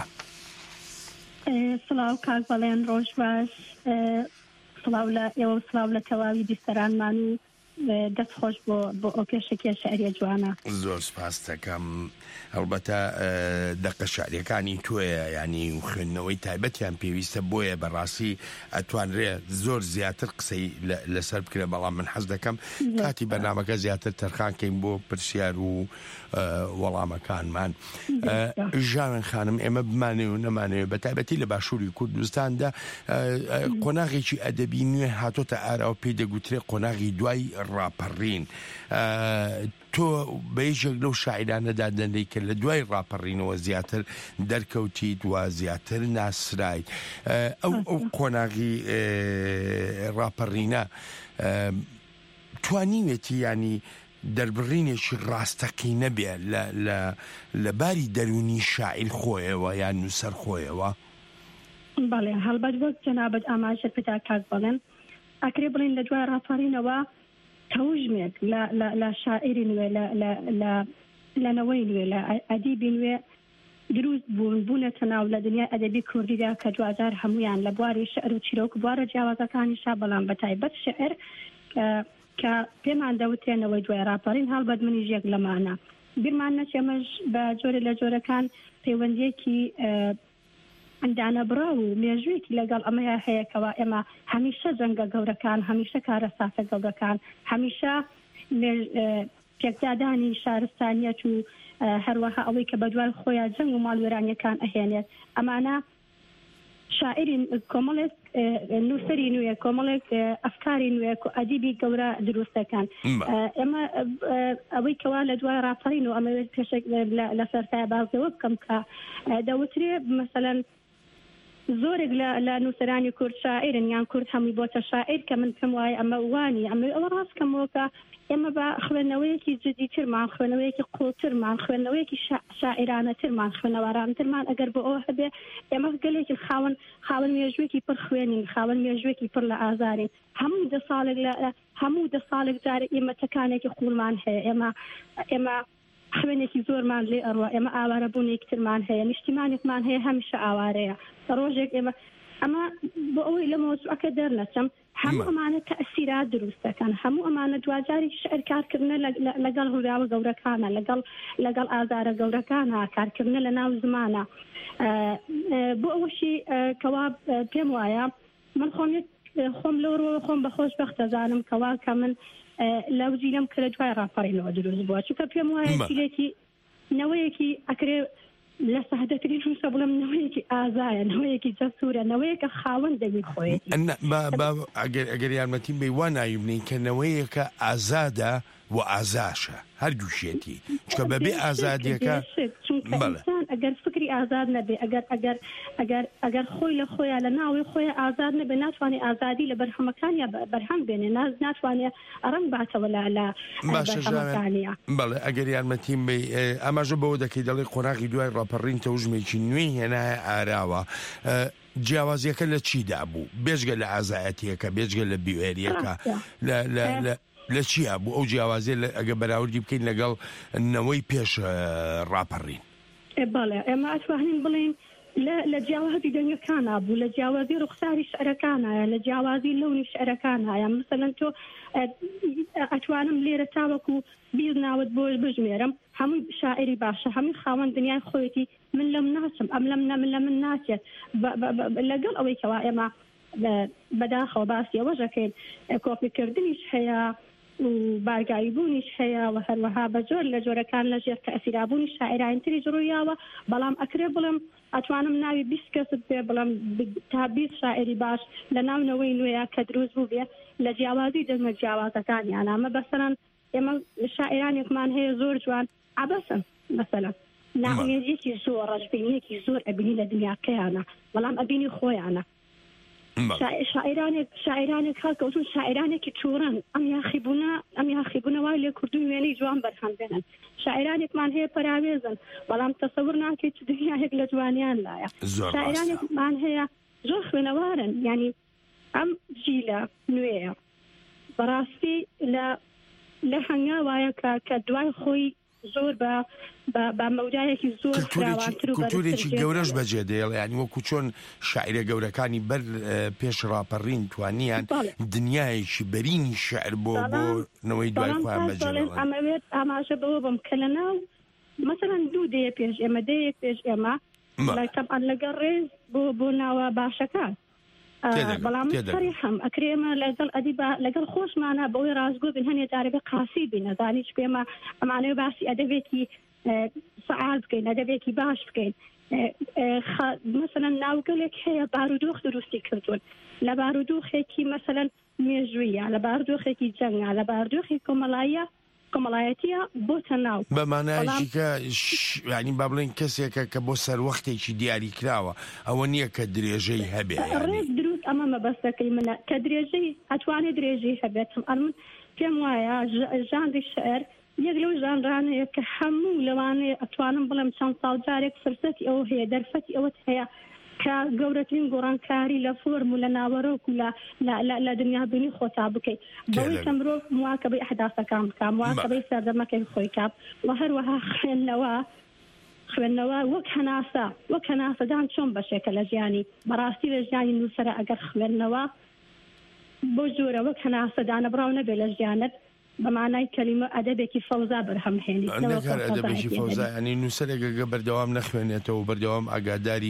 سڵاو کاک بەڵێن ڕۆژ باش، سڵاو لە ئێوە، سڵاو لە تەواوی بیستەرانمان و دەست خۆش بۆ ئەو کێشێکی شعریە جوانە. زۆر سپاس دەکەم. هەڵبەتە دەقە شعریەکانی تۆیە، ینی خوێندنەوەی تایبەتیان پێویستە، بۆیە بەڕاستی ئەتوانرێ زۆر زیاتر قسەی لەسەر بکرێ، بەڵام من حەز دەکەم کاتی بەرنامەکە زیاتر تەرخانکەین بۆ پرسیار و وەڵامەکانمان. ژاوێن خانم، ئێمە بمانێ و نەمانەوێت بە تایبەتی لە باشووری کوردستاندا قۆناغێکی ئەدەبی نوێ هاتۆتە ئاراوە، پێی دەگوترێت قۆناغی دوای ڕاپەڕین. تۆ بەیژێک لەو شاعرانەدا دەندەی کە لە دوای ڕاپەڕینەوە زیاتر دەرکەوتیت و زیاتر ناسرایت. ئەو قۆناغی ڕاپەڕینە توانیوێتی ینی دەربڕینێکی ڕاستەقی نەبێ لە باری دەرونی شاعیر خۆیەوە یان نووسەر خۆیەوە؟ بەڵێ هەڵبەت وەک جەنابەت ئاماژە پێدا کاک بڵێن ئەکرێ بڵین لە دوای ڕاپەڕینەوە تەوژمێک لە شاعری نوێ لەنەوەی نوێ لە ئەدیبی نوێ دروست بوونەتە ناو لە دنیای ئەدەبی کوردیدا کە دوجار هەمویان لە بواری شعر و چیرۆک بوارە جیاوازەکانیشا بەڵام بەتایبەت شعر کە پێمان دەوتێنەوەی دوای ڕاپەڕین هەڵبەت منیش یەک لەمانە بیرمان نەچێمەش بە جۆرە لە جۆرەکان پەیوەندیەکی ئەندانەبڕا و مێژوویەکی لەگەڵ ئەمەیە هەیەکەوە ئێمە هەمیشە جەنگە گەورەکان هەمیشە کارە سافە گەورەکان هەمیشە پێکدادانی شارستانیەت و هەروەها ئەوەی کە بەدوای خۆیان جەنگ و ماڵوێرانیەکان ئەهێنێت ئەمانە شاعری کۆمەڵێک نووسری نوێ کۆمەڵێک ئەفکاری نوێ ئەدیبی گەورە دروستەکان ئێمە ئەوەی کەوا لە دوای ڕاپەڕین و ئەمە پێشێک لە سەرتای بازەوە بکەم کە دەوترێ مەسەلەن زۆرێک لە نووسرانی کورد شاعرن یان کورد هەمووی بۆتە شاعر کە من پێم وایە ئەمە وانی ئەوە ڕاستکەمەوە کە ئێمە بە خوێندنەوەیەکی جدیترمان خوێندنەوەیەکی قوڵترمان خوێندنەوەیەکی شاعرانەترمان خوێنەوارانترمان ئەگەر بۆ ئەوە هەبێ ئێمە گەلێکی خاوەن مێژوویەکی پڕ خوێنین خاوەن مێژوویەکی پڕ لە ئازارین هەموو دە ساڵێک جارێک ئێمەتەکانێکی قوڵمان هەیە ئێمە خوێنێکی زۆرمان لێ ئەڕوە ئێمە ئاوارە بوونێکترمان هەیە نیشتیمانێکمان هەیە هەمیشە ئاوارەیە ڕۆژێک ئێمە ئەمە بۆ ئەوەی لە مۆزوعەکە دەرنەچەم هەموو ئەمانە تەئسیرات دروستەکەن هەموو ئەمانە دوجاری شعر کارکردنە لەگەڵ ڕووداوە گەورەکانە لەگەڵ ئازارە گەورەکانە کارکردنە لە ناو زمانە بۆ ئەوەشی کەوا پێم وایە من خۆم لەوڕۆ خۆم بەخۆش بەختەزانم کەوا کە من لەو جیلم کە لە دوای ڕاپەڕینەوە دروست بووە چونکە پێم وایە جیلێکی نەوەیەکی ئەکرێ لە سەهدەترین شوسە بڵم نەوەیەکی ئازایە نەوەیەکی جەسوورە نەوەیەکە خاوەن دەوی خۆی ئەگەر یارمەتیم بێ وا نایبنین کە نەوەیەکە ئازادە و ئازاشە هەردووشێتی چکە بەبێ ئازادیەکە ئەگەر فکری ئازاد نەبێ ئەگەر خۆی لە خۆیان لە ناوی خۆی ئازاد نەبێ ناتوانێت ئازادی لە بەرهەمەکانیا بەرهەم بێنێ ناتوانێت ڕەنگ باتەوە لە بەرهەمەکانیا بەڵێ ئەگەر یارمەتیم بێ ئەماژە بەوە دەکەی دەڵێ قۆناغی دوای ڕاپەڕین تەوژمێکی نوێی هێنایە ئاراوە جیاوازیەکە لە چیدا بوو بێژگە لە ئازایەتیەکە بێژگە لە بیوێریەکە لە چیە بوو ئەو جیاوازیە ئەگە بەراوردی بکەین لەگەڵ نەوەی پێش ڕاپەڕین بەڵێ ئێمە ئەتوانین بڵین لە جیاوازی دەنگەکانە بوو لە جیاوازی ڕوخساری شعرەکانایە لە جیاوازی لەونی شعرەکانایە مثلەن تۆ ئەتوانم لێرە تاوەکو بیر ناوت بۆ بژمێرم هەمووی شاعری باشە هەمووی خاوەن دنیای خۆیەتی من لەم ناچم ئەم لە من ناچێت لەگەڵ ئەوەی کەوا ئێمە بەداخەوە باسی ئەوەژەکەین کۆپیکردنیش هەیە و بارگایی بوونیش هەیە و هەروەها بە جۆر لە جۆرەکان لە ژێر تەئسیرابوونی شاعرانتریش ڕوویاوە بەڵام ئەکرێ بڵم ئەتوانم ناوی 20 کەست بێ بڵم تا 20 شاعری باش لە ناونەوەی نوێیە کە دروست بوو بێ لە جیاوازی دەمە جیاوازەکانیان ئەمە بەسەرەن ئێمە شاعرانێکمان هەیە زۆر جوان عەبەسن مەسەلەن ناوێنێکی زۆر ڕەشبینیەکی زۆر ئەبینی لە دنیاکەیانە بەڵام ئەبینی خۆیانە شاعرانێک هەڵکەوتون شاعرانێکی تووڕن ئەم یاخیبوونە وای لێ کوردوی وێنەی جوان بەرهەم بێنن شاعرانێکمان هەیە پەراوێزن بەڵام تەسەور ناکەیت دنیاهێک لە جوانیان لایە شاعرانێکمان هەیە زۆر خوێنەوارن ینی ئەم جیلە نوێیە بەڕاستی لە هەنگا وایە کە دوای خۆی زۆر بە مەودایەکی زۆر فراوانتر و کولتورێکی گەورەش بەجێ دێڵ ینی وەکو چۆن شاعرە گەورەکانی بەر پێش ڕاپەڕین توانیان دنیایەکی بەرینی شعر بۆ نەوەی دوای خۆیان بەجێ ئەمەوێت ئاماژە بەوە بم کە لە ناو مەسەڵەن 2 دەیە پێش ئێمە دەیەک پێش ئێمە لەگەڵ ڕێز بۆ ناوە باشەکان بەڵام سەریحم ئەکرێمە لەگەڵ ئەدیبە لەگەڵ خۆشمانە بەوەی ڕازگۆ بن هەنێ جارێبێ قاسی بین نەزانیش پێمە ئەمانەوە باسی ئەدەبێکی سەعاد بکەین ئەدەبێکی باش بکەین مەسەلەن ناوگەلێک هەیە بارودۆخ دروستی کردوون لە بارودۆخێکی مەسەلەن مێژوویە لە بارودۆخێکی جەنگە لە بارودۆخی کۆمەڵایەتیە بۆتە ناو بەمانایشی کە ینی با بڵێن کەسێکە کە بۆ سەروەختێکی دیاری کراوە ئەوە نییە کە درێژەی هەبێ دروست ئەمە مەبەستەکەی منە کە درێژەی ئەتوانێت درێژەی هەبێتم ئەمن پێم وایە ژانری شعر یەک لەو ژانرانەیە کە هەموو لەوانەیە ئەتوانم بڵێم چەند ساڵ جارێک فرسەتی ئەوە هەیە دەرفەتی ئەوەت هەیە کە گەورەترین گۆڕانکاری لە فۆرم و لە ناوەڕۆک و لە دنیابوونی خۆتا بکەیت بەوەی کە مرۆڤ مواکەبەی ئەحداسەکان بکات مواکەبەی سەردەمەکەی خۆی کات و هەروەها خوێندنەوە وەک هەناسەدان چۆن بەشێکە لە ژیانی بەڕاستی لە ژیانی نووسەرە ئەگەر خوێندنەوە بۆ جۆرە وەک هەناسەدانە بڕاو نەبێ لە ژیانت بەمانای کەلیمە ئەدەبێکی فەوزا بەرهەمهێنی ئەدەبێکی فەوزا ینی نووسەرێکگە بەردەوام نەخوێنێتەوە بەردەوام ئاگاداری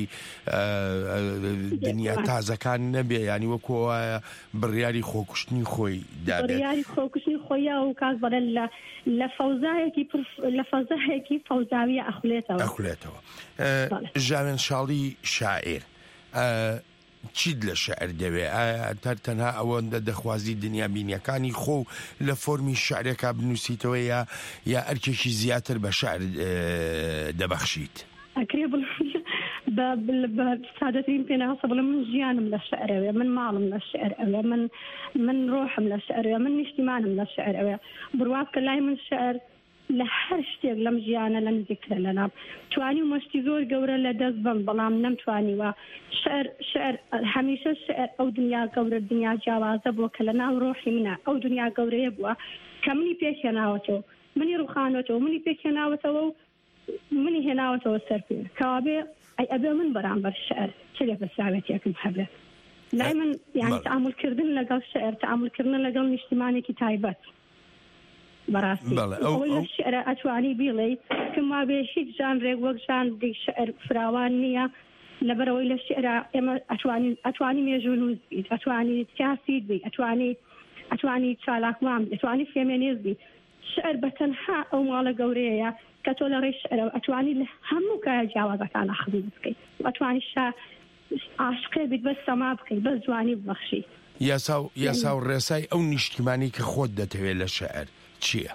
دنیا تازەکان نەبێ ینی وەکو وایە بڕیاری خۆکوشتنی خۆی دابێت بڕیاری خۆکوشتنی خۆیە و کاس بەڵێ لە فەوزایەکی فەوزاویە ئەخولێتەوە ژاوێن شاڵی شاعیر چیت لە شعر دەوێ ئایا تەنها ئەوەندە دەخوازی دنیا بینیەکانی خۆ لە فۆرمی شعرێکا بنووسیتەوە یا ئەرکێکی زیاتر بە شعر دەبەخشیت ئەکرێ بە سادەترین پێناسە بڵێ من ژیانم لە شعرەوێ من ماڵم لە شعرەوێ من ڕۆحم لە شعرەوێ من نیشتیمانم لە شعرەوێ بڕوات کە لای من شعر لە هەر شتێک لەم ژیانە لە نزیکرە لەنام توانی و مەشتی زۆر گەورە لە دەست بم بەڵام نەمتوانیوە شعر هەمیشە شعر ئەو دنیا گەورە دنیا جیاوازە بووە کە لە ناو ڕۆحی منە ئەو دنیا گەورەیە بووە کە منی پێکهێناوەتەوە منی ڕوخانەوەتەوە منی پێکهێناوەتەوە و منی هێناوەتەوە سەر پێ کەوابێ ئەبێ من بەرامبەر شعر چێ بەساوێتێکم هەبێ لای من یعنی تەعاملکردن لەگەڵ شعر تەعاملکردن لەگەڵ نیشتیمانێکی تایبەت بەڕاستی ئەوەی لە شعرە ئەتوانی بیڵێ کەما بێ هیچ ژانرێک وەک ژانری شعر فراوان نییە لەبەرەوەی لە شعرە ئێمە ئەتوانی مێژوو نووس بیت ئەتوانی سیاسی بیت ئەتوانی چالاکوان ئەتوانی فێمێنێز بیت شعر بەتەنها ئەو ماڵە گەورەیە کە تۆ لە ڕێی شعرە ئەتوانی لە هەموو کایە جیاوازەکان ئەخزی بکەیت ئەتوانی عاشقێ بیت بەس سەما بکەیت بەس جوانی ببەخشی یاسا و ڕێسای ئەو نیشتیمانی کە خۆت دەتەوێت لە شعر چییە؟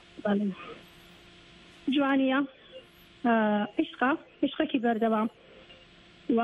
جوانیە عشقێکی بەردەوام و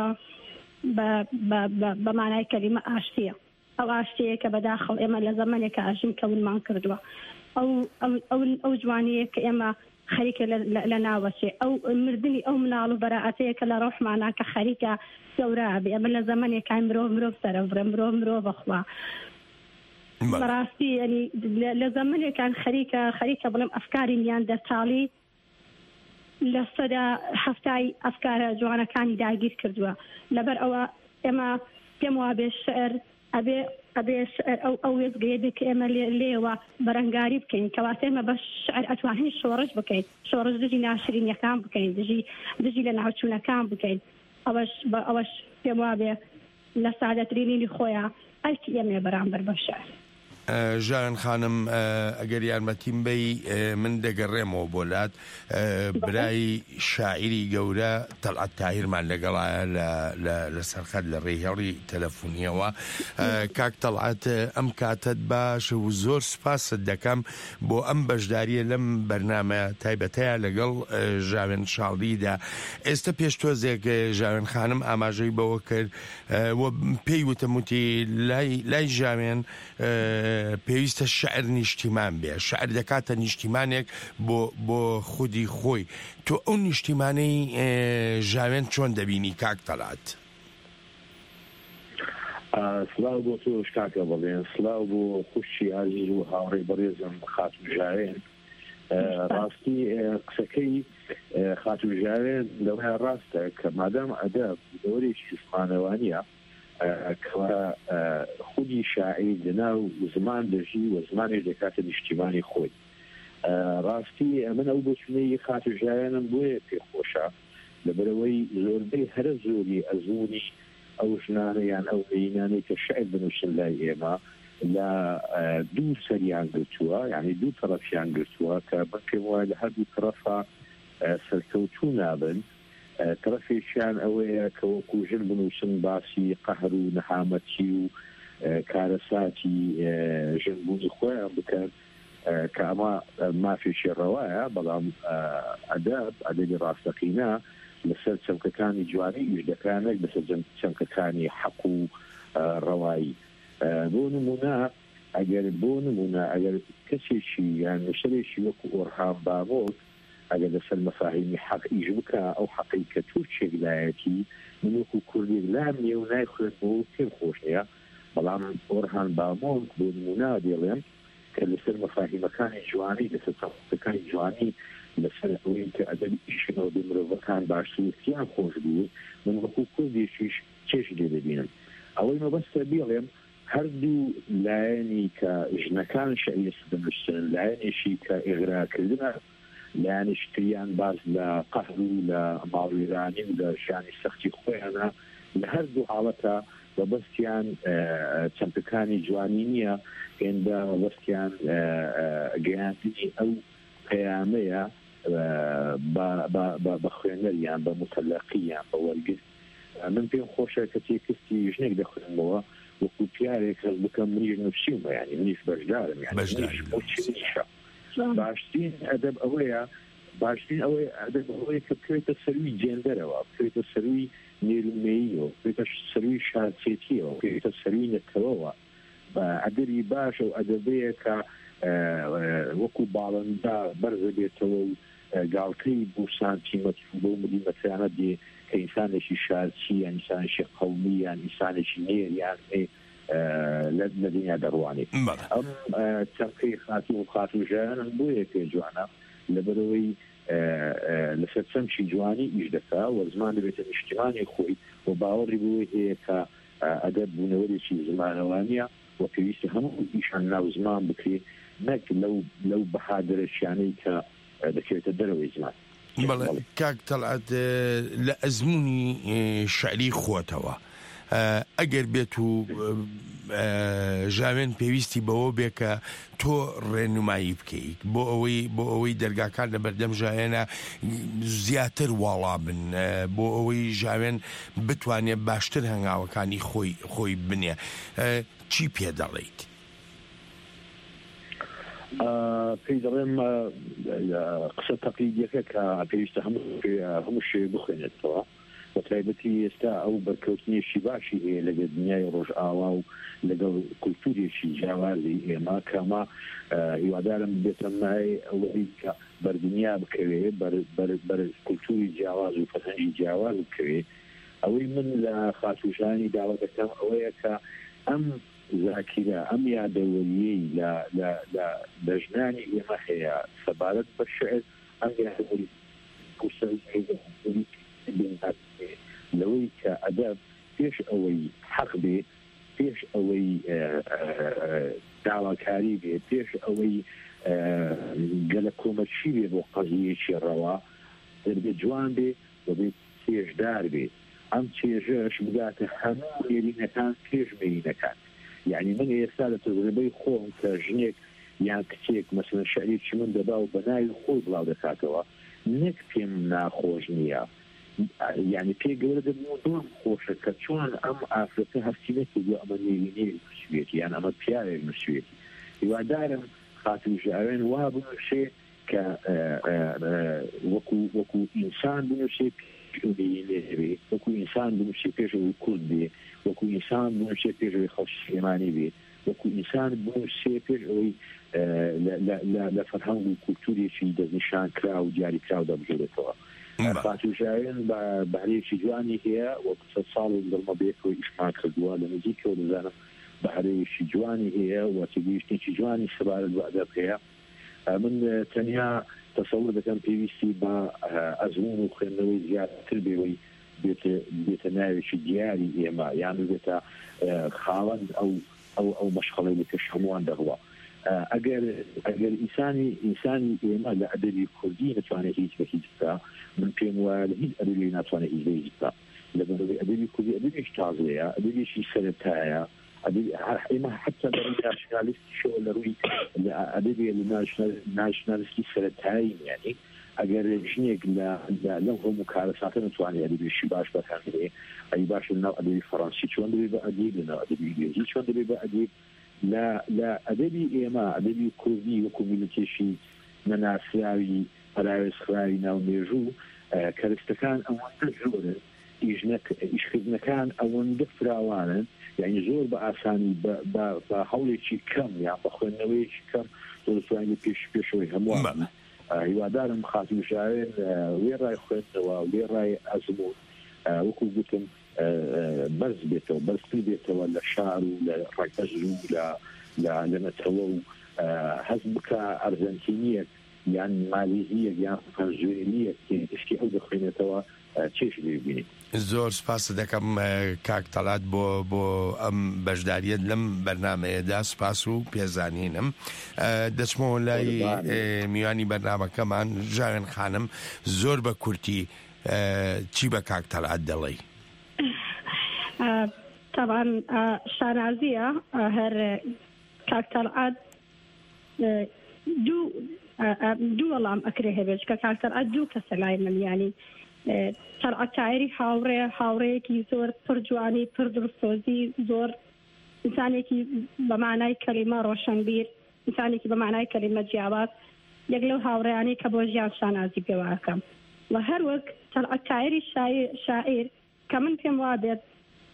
بە مانای کەلیمە ئاشتیە ئەو ئاشتەیە کە بەداخەڵ ئێمە لە زەمانێکە ئاژین کەونمان کردووە ئەو جوانیە کە ئێمە خەریکە لە ناوەچێ ئەو مردنی ئەو مناڵ و بەراعەتەیە کە لە ڕۆحمانە کە خەریکە گەورە بێ ئەمە لە زەمانێکان مرۆڤ سەرەڤرە مرۆڤ بەخوا بەڕاستی ینی لە زەمانێکان خەریکە بڵێم ئەفکاری میان دەرتاڵی لە سەدا هەفتای ئەفکارە جوانەکانی داگیر کردووە لەبەر ئەوە ئێمە پێم وابێ شعر ئەبێ ئەو وێزگەیە بێ کە ئێمە لێوە بەرەنگاری بکەین کەواتە ئێمە بە شعر ئەتوانین شۆڕش بکەین شۆڕش دژی ناشرینیەکان بکەین دژی لە ناوچوونەکان بکەین ئەوەش پێم وابێ لە سادەترینی خۆیان ئەلکی ئێمێ بەرامبەر بە شعر ژان خانم ئەگەر یارمەتیم بەی من دەگەڕێمەوە بۆلات برای شاعری گەورە تەڵعەت تاهیرمان لەگەڵایە لە سەرخەت لە ڕێهێڵی تەلەفۆنیەوە کاک تەڵعەت ئەم کاتت باشە و زۆر سپاست دەکەم بۆ ئەم بەشداریە لەم بەرنامە تایبەتەیە لەگەڵ ژاوێن شاڵیدا ئێستا پێشتۆزێک ژاوێن خانم ئاماژەی بەوە کرد پێی وتەموتی لای ژاوێن پێویستە شعر نیشتیمان بێ شعر دەکاتە نیشتیمانێک بۆ خودی خۆی تۆ ئەو نیشتیمانەی ژاوێن چۆن دەبینی کاک تەڵعەت؟ سلااو بۆ تۆش کاکە بڵێن سلااو بۆ خوشی ئازیز و هاوڕێی بەڕێزم خاتم ژاوێن ڕاستی قسەکەی خاتم ژاوێن لەوەیە ڕاستە کە مادام ئەدەب دەوەرێکی زمانەوانیە کە خودی شاعیر لەناو زمان دەژی و زمانێک دەکاتە نیشتیمانی خۆی ڕاستی من ئەو بۆچونەی خاتم ژاوێنم بۆیە پێخۆشە لەبەرەوەی زۆربەی هەرە زۆری ئەزمونی ئەو ژنانە یان ئەو بینانەی کە شعر بنووسن لای ئێمە لە دوو سەریان گرتووە یعنی دوو تەرەفیان گرتووە کە من پێم وایە لە هەردوو تەرەفا سەرکەوتوو نابن تەرەفێکیان ئەوەیە کە وەکو ژن بنووسن باسی قەهر و نەهامەتی و کارەساتی ژنبوونی خۆیان بکەن کە ئەمە مافێکی ڕەوایە بەڵام ئەدەبی ڕاستەقینە لەسەر چەمکەکانی جوانی ئیشدەکانێک لەسەر چەمکەکانی حەق و ڕەوایی بۆ نمونە ئەگەر کەسێکی یان نووسەرێکی وەکو ئۆرهان بابۆک ئەگەر لەسەر مەفاهیمی حەق ئیش بکە ئەو حەقی کە تورکێک لایەتی من وەکو کوردێک لام نییە و نایخوێت بۆ پێم خۆش نیە بەڵام ئۆرهان بامۆنگ بۆ نمونا دێڵێم کە لەسەر مەفاهیمەکانی جوانی لەسەر تەخصەکانی جوانی لەسەر ئەوەی کە ئەدەبی ئیشنەوە بە مرۆڤەکان باشترتیان خۆش بوو من وەکو کوردێکیش چێژی لێ دەبینم ئەوەی مەبەستە بێڵێم هەردوو لایەنی کە ژنەکان شەعیر دەمشتن لایەنێکی کە ئێغراکردنە لایەنش کریان باز لە قەهر و لە ماڵوێرانی و لە ژیانی سەختی خۆیانە لە هەردوو حاڵەتە بەبەستیان چەمپەکانی جوانی نییە هێندە بەبەستیان گەیاندنی ئەو پەیامەیە بە خوێنەریان بە متەلەقییان بە وەرگرت من پێم خۆشە کە تێکستی ژنێک دەخوێنمەوە وەکو پیارێک هەز بکەم منیش نووسیمە یعنی منیش بەشدارم باشترین ئەدەب ئەوەیە باشترین ئەوەی ئەدەب ئەوەیە کە بکرێتە سەروی جێندەرەوە بکرێتە سەروی نێرومەییەوە بکرێتە سەروی شارچێتیەوە بکرێتە سەروی نەتەوەوە ئەدەبی باشە و ئەدەبەیە کە وەکو باڵندا بەرزە بێتەوە و گاڵتەی بۆ سانتیمەتر بۆ ملیمەترانە دێ کە ئینسانێکی شارچی یان ئینسانێکی قەومی یان ئینسانێکی نێر یان لە دنیا دەڕوانێت ئەم چەمکەی خاتی و خاتوژیانن بۆ یەکێ جوانە لەبەرەوەی لەسەر چەمکی جوانی ئیش دەکا و زمان دەبێتە نیشتیمانی خۆی و باوەڕی بۆی هەیە کە ئەدەب بوونەوەرێکی زمانەوانیە و پێویستی هەموو ئیشان ناو زمان بکرێت نەک لەو بەهادرەشیانەی کە دەکەوێتە دەرەوەی زمان بەڵێ کاک تەڵعەت لە ئەزمموی شعری خۆتەوە ئەگەر بێت و ژاوێن پێویستی بەوە بێ کە تۆ ڕێنمایی بکەیت بۆ ئەوەی دەرگاکان لە بەردەم ژاوێنە زیاتر واڵا بن بۆ ئەوەی ژاوێن بتوانێت باشتر هەنگاوەکانی خۆی بنێ چی پێ دەڵێیت؟ پێی دەڵێم قسە تەقلیدیەکە کە پێویستە هەموو شێ بخوێنێتەوە بە تایبەتی ئێستا ئەو بەرکەوتنیشی باشی هەیە لەگەڵ دنیای ڕۆژئاوا و لەگەڵ کولتوریشی جیاوازی ئێمە کەمە هیوادارم بێتە مای ئەوەی کە بەردنیا بکەوێ بەر کولتوری جیاواز و فەرهەنگی جیاواز بکەوێ ئەوەی من لە خاتوژانی داوا دەکەم ئەوەیە کە ئەم زاکیرە ئەم یادەوەریەی لە ژنانی ئێمە هەیە سەبارەت بە شعر ئەم یادەوەری لەوەی کە ئەدەب پێش ئەوەی حەق بێ پێش ئەوەی داواکاری بێ پێش ئەوەی گەلە کۆمەچی بێ بۆ قەزیەکی ڕەوا دەبێت جوان بێ دەبێت چێژدار بێ ئەم چێژەش بگاتە هەموو لێرینەکان پێش مێینەکان یعنی من ئێستا لە تەجربەی خۆم کە ژنێک یان کچێک مەسەڵەن شەعرێکی من دەبا و بەناوی خۆی بڵاو دەکاتەوە نەک پێم ناخۆش نییە یعنی پێ گەورە دەبوو دۆم خۆشە کە چۆن ئەم ئافرەتە هەفتینێکی بۆ ئەمە نێوینێ نووسێتی یان ئەمە پیاوێک نووسێتی هیوادارم خاتوژاوێن وا بنووسێ کە وەکو ئینسان بنووسێ پێشێ وەکو ئینسان بنووسێ پێشەوەی کورد بێ وەکو ئینسان بنووسێ پێشەوەی خەڵکی سلێمانی بێ وەکو ئینسان بنووسێ پێش ئەوەی لە فەرهەنگ و کولتوریەکی دەستنیشان کرا و دیاری کرا و دەبژێتەوە خاتوژاوێن بەهرەیەکی جوانی هەیە وە 100 ساڵ دڵمە بێتەوە ئیشمان کردووە لە نزیکەوە دەزانم بەهرەیەکی جوانی هەیە و تێگەیشتێکی جوانی سەبارەت بە ئەدەب هەیە من تەنیا تەسەوور دەکەم پێویستی بە ئەزمون و خوێندنەوەی زیاتر بێەوەی بێتە ناوێکی دیاری ئێمە یان بێتە خاوەند ئەو مەشغەڵەی کەش هەمووان دەڕوە ئەگەر ئینسانی ئێمە لە ئەدەبی کوردی نتوانێت هیچ بە هیچ بکە من پێم وایە لە هیچ ئەدەبی ناتوانێت هیچ بە هیچ بکە لەبەرەوەی ئەدەبی کوردی ئەدەبێکی تازەیە ئەدەبێکی سەرەتایە ئێمە حتا لە ڕووی ناشنالیستیشەوە لە ڕووی ئەدەبێ لە ناشنالیستی سەرەتایی یعنی ئەگەر ژنێک لەو هەموو کارەساتە نتوانێت ئەدەبێکی باش بەکاردێ ئەی باشە ناو ئەدەبی فەڕەنسی چۆن دەبێت بە ئەدیب لەناو ئەدەبی ئینگلیزی چۆن دەبێت بە ئەدیب لە ئەدەبی ئێمە ئەدەبی کوردی وەکو میلەتێکی نەناسراوی پەراوێزخراوی ناومێژوو کەرستەکان ئەوەندە زۆرن ئیشکردنەکان ئەوەندە فراوانن یعنی زۆر بە ئاسانی بە هەوڵێکی کەم یان بە خوێندنەوەیەکی کەم دەتوانێت پێشەوەی هەمووان هیوادارم خاتوژاوێن وێ ڕای خوێندنەوە وێ ڕای ئەزمون وەکو گوتم بەرز بێتەوە بەرزتر بێتەوە لە شار و لە ڕێکەژن و لە نەتەوە و هەست بکە ئەرجەنتینیەک یان مالیزیەک یان ڤەنزوێلیەک تشتی ئەو دەخوێنێتەوە چێش لێبینێت. زۆر سپاس دەکەم کاک تەڵات بۆ ئەم بەشداریت لەم بەرنامەیەدا سپاس و پێزانینم. دەچمەوە لای میوانی بەرنامەکەمان ژاوێن خانم زۆر بە کورتی چی بە کاک تەڵات دەڵێی؟ طبعا شانازیە هەر کاک تەڵات دوو وەڵام ئەکرێ هەبێت کە کاک تەڵات دوو کەسە لای من یانی تەڵعەت تایری هاوڕەیەکی زۆر پڕ جوانی پڕ دڵسۆزی زۆر ئینسانێکی بە مانای کەلیمە ڕۆشنبیر ئینسانێکی بە مانای کەلیمە جیاواز یەک لەو هاوڕێیانەی کە بۆ ژیان شانازی پێواکەم و هەر وەک تەڵعەت تایری شاعیر کە من پێم وا بێت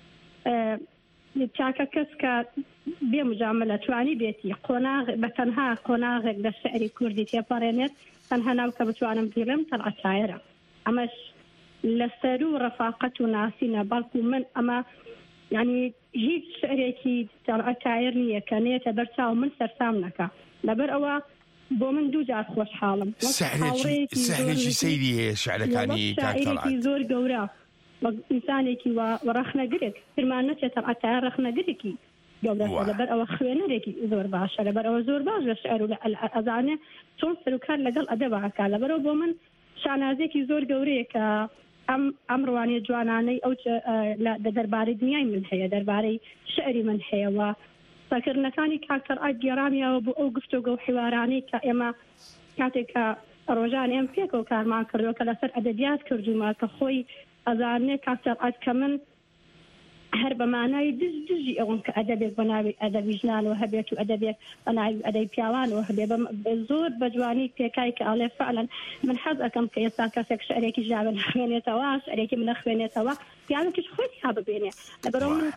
چاکە کەس کە بێ مجاملە توانی بێتی بە تەنها قۆناغێک لە شعری کوردی تێپەڕێنێت تەنها ناو کە بتوانم بڵێم تەڵعەت تایرە ئەمەش لەسەر و ڕەفاقەت و ناسینە بەڵکو من ئەمە ینی هیچ شعرێکی تەڵعەت تایر نییە کە نێتە بەرچاو من سەرسام نەکە لەبەر ئەوە بۆ من دوو جار خۆشحاڵم سەحرێکی سەیری هەیە شعرەکانی کاک تەڵعات زۆر گەورە ئینسانێکی ڕەخنەگرێت فرمان نەچێت تەڵعەت تایر ڕەخنەگرێکی گەورە لەبەر ئەوە خوێنەرێکی زۆر باشە لەبەر ئەوە زۆر باش لە شعر و ئەزانێ چۆن سەرکار لەگەڵ ئەدەباکە لەبەرەوە بۆ من شانازێکی زۆر گەورەیە کە ئەم ڕوانیە جوانانەی ئەو دەربارەی دنیای من هەیە دەربارەی شعری من هەیەەوە سەکردنەکانی کاک تەڵعات گێڕامیەوە بۆ ئەو گفتوگە و حیوارانەی کە ئێمە کاتێک کە ڕۆژان ئێم پێکەوە کارمان کردووە کە لەسەر ئەدەبیات کردومە کە خۆی ئەزانێ کاک تەڵعات کە من هەر بەمانای دژی ئەوم کە ئەدەبێت بە ناوی ئەدەبی ژنانەوە هەبێت و ئەدەبێت بە ناوی ئەدەبی پیاوانەوە هەبێت زۆر بە جوانی پێکای کە ئاڵێ فعلەن من حەز ئەەکەم کە ئێستا کەسێک شعرێکی ژاوێ نەخوێنێتەوە شعرێکی من نەخوێنێتەوە پیاوێکیش خۆی ها ببێنێ لەبەرەوە من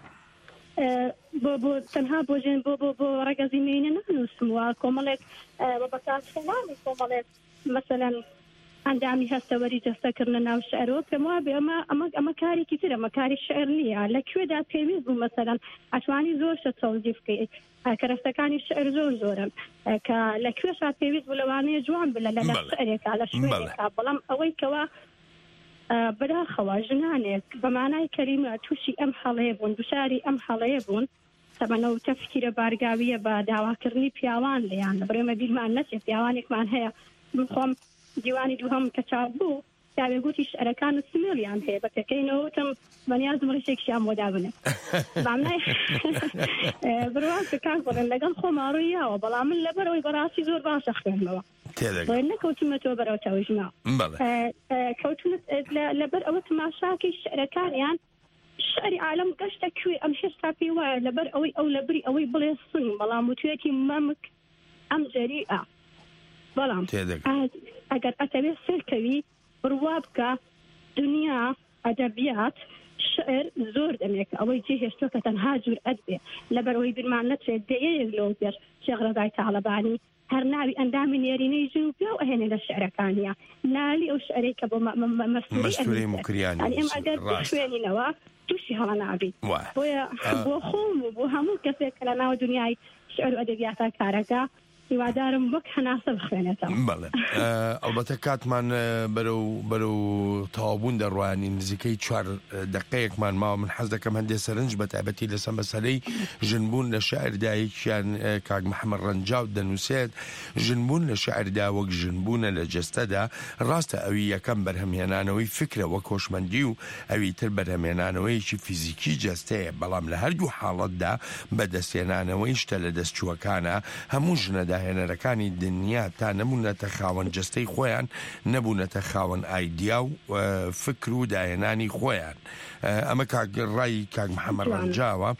بۆ تەنها بۆ ڕێگەزی مێنە نانووسموە کۆمەڵێک بە بەکارهێنانی کۆمەڵێک مەسەلەن ئەندامی هەستەوەری جەستەکردنە ناو شعرەوە پێم وا بێ ئەمە کارێکی ترە ئەمە کاری شعر نییە لەکوێدا پێویست بوو مەسەلەن ئەتوانی زۆرشە تەوزیف بکەیت کەرەستەکانی شعر زۆرن کە لەکوێشا پێویست بوو لەوانەیە جوان بلە لە شعرێکا لە شوێنێکا بەڵام ئەوەی کەوا بەداخەوە ژنانێک بەمانای کەریمە تووشی ئەم هەڵەیە بوون دوشاری ئەم هەڵەیە بوون تەمەنە و تەفکیرە بارگاویە بە داواکردنی پیاوان لەیان لەبەرێمە بیرمان نەچێت پیاوانێکمان هەیە من خۆم دیوانی دووهم کە چاپ بوو پیاوێگوتی شعرەکان و سمێڵیان هەیە بە پێکەینەوەتم بەنیازم ڕیشێکیان بۆدا بنێ بڕوان کاک بڵێن لەگەڵ خۆماڕوویەوە بەڵام من لەبەرەوەی بەڕاستی زۆر باشە خوێنمەوە نەکەوتمەتەوە بەرەو تەویژما کەوتونت لەبەر ئەوە تماشاکەی شعرەکانیان شعری عالم گەشتە کوێ ئەم هێشتا پێی وایە لەبەر ئەوەی ئەو لەبری ئەوەی بڵێ سن بەڵام وتوێتی مەمک ئەم جەریئە بەڵام ئەگەر ئەتەوێت سەرکەوی بڕوا بکە دنیا ئەدەبیات شعر زۆر دەمێک ئەوەی جێ هێشتۆ کە تەنها جور ئەدبێ لەبەرەوەی برمان نەچێت دەیەک لەو پێش شێخ ڕەزای تاڵەبانی هەر ناوی ئەندامی نێرینەی ژن و پیا و ئەهێنێ لە شعرەکانیە نالی ئەو شعرێک کە بۆ مەستوری مکریانی ئێم ئەگەر خوێنینەوە تووشی هەڵە نابی بۆیە بۆ خۆم و بۆ هەموو کەسێک کە لە ناو دنیای شعر و ئەدەبیاتە کارەکە هیوادارم وەک هەناسە بخوێنێتەوە. ئەڵبەتە کاتمان بەرەو تەوابوون دەڕوانی نزیکەی 4 دقەیەکمان ماوە من حەز دەکەم هەندێک سەرنج بە تایبەتی لەسەر مەسەلەی ژنبوون لە شاعردایەکیان کاک محەممەد ڕەنجاو دەنووسێت ژنبوون لە شاعردا وەک ژنبوونە لە جەستەدا ڕاستە ئەوی یەکەم بەرهەمهێنانەوەی فکرە وە کۆشمەندی و ئەوی تر بەرهەمهێنانەوەیکی فیزیکی جەستەیە بەڵام لە هەردوو حاڵەتدا بەدەستێنانەوەی شتە لە دەستچووەکانە هەموو ژنەدا هێنەرەکانی دنیا تا نەبوونەتە خاوەن جەستەی خۆیان نەبوونەتە خاوەن ئایدیا و فکر و داهێنانی خۆیان ئەمە ڕای کاک محەممەد ڕەنجاوە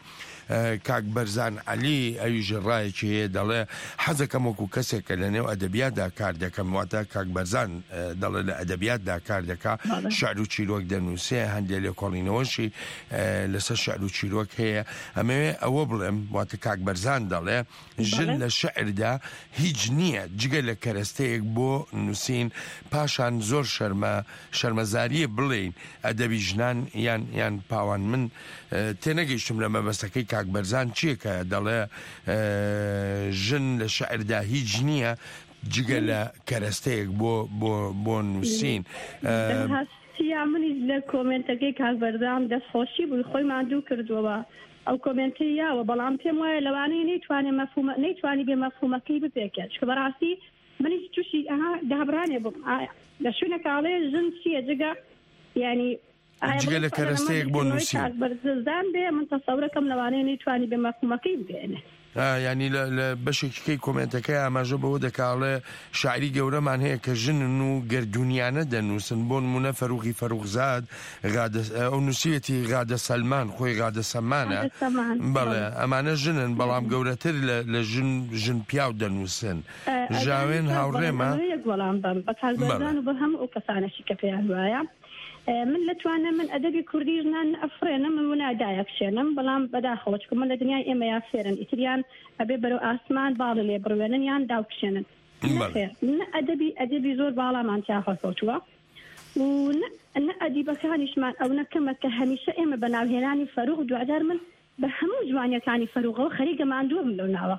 کاک بەرزان عەلی ئەویش ڕایەکی هەیە دەڵێ حەزەکەم وەکو کەسێکە لە نێو ئەدەبیاتدا کار دەکەم واتە کاک بەرزان دەڵێ لە ئەدەبیاتدا کار دەکا شعر و چیرۆک دەنووسێ هەندێک لێکۆڵینەوەشی لەسەر شعر و چیرۆک هەیە ئەمەوێ ئەوە بڵێم واتە کاک بەرزان دەڵێ ژن لە شعردا هیچ نییە جگە لە کەرەستەیەک بۆ نووسین پاشان زۆر شەرمەزاریە بڵێین ئەدەبی ژنان یان پاوان من تێنەگەیشتم لە مەبەستەکەی کاک بەرزان چیەکە دەڵێ ژن لە شعردا هیچ نییە جگە لە کەرەستەیەک بۆ نووسین منیش لە کۆمنتەکەی کاک بەرزان دەستخۆشی بووی خۆی ماندوو کردووە ئەو کۆمنتی یاوە بەڵام پێم وایە لەوانەیە نەیتوانی بێ مەفهومەکەی بپێکێت چکە بەڕاستی منیش تووشی دابرانێ بم لە شوێنەکاڵێ ژن چییە جگە یعنی جگە لە کەرەستەیەک بۆ نووسین کاک بەرزان بێ من تەسەورەکەم لەوانەیە نەیتوانی بێ مەفهومەکەی بێنێ ینی لە بەشێکەکەی کۆمنتەکەی ئاماژە بەوە دەکاڵێ شاعری گەورەمان هەیە کە ژنن و گەردونیانە دەنووسن بۆ نمونە فەروغی فەروغزاد ئەو نووسێتی غادە سەلمان خۆی غادە سەمانە بەڵێ ئەمانە ژنن بەڵام گەورەتر لە ژن پیاو دەنووسن ژاوێن هاوڕێمە وەڵام بم بە کاک بەرزان و بە هەموو ئەو کەسانەشی کە پێیان وایە من لەتوانە من ئەدەبی کوردی ژنان ئەفرێنم من وەنادایە کشێنم بەڵام بەداخەوە چکە من لە دنیای ئێمە یا فێرن ئیتریان ئەبێ بەرەو ئاسمان باڵە لێ بڕوێنن یان داوکشێنن نە ئەدەبی زۆر باڵامان تیاخەکەوتووە و نە ئەدیبەکانیشمان ئەو نەکەمە کە هەمیشە ئێمە بە ناوهێنانی فەروغ دوعدار من بە هەموو جوانیەکانی فەروغەوە خەریکە ماندووە من لەو ناوە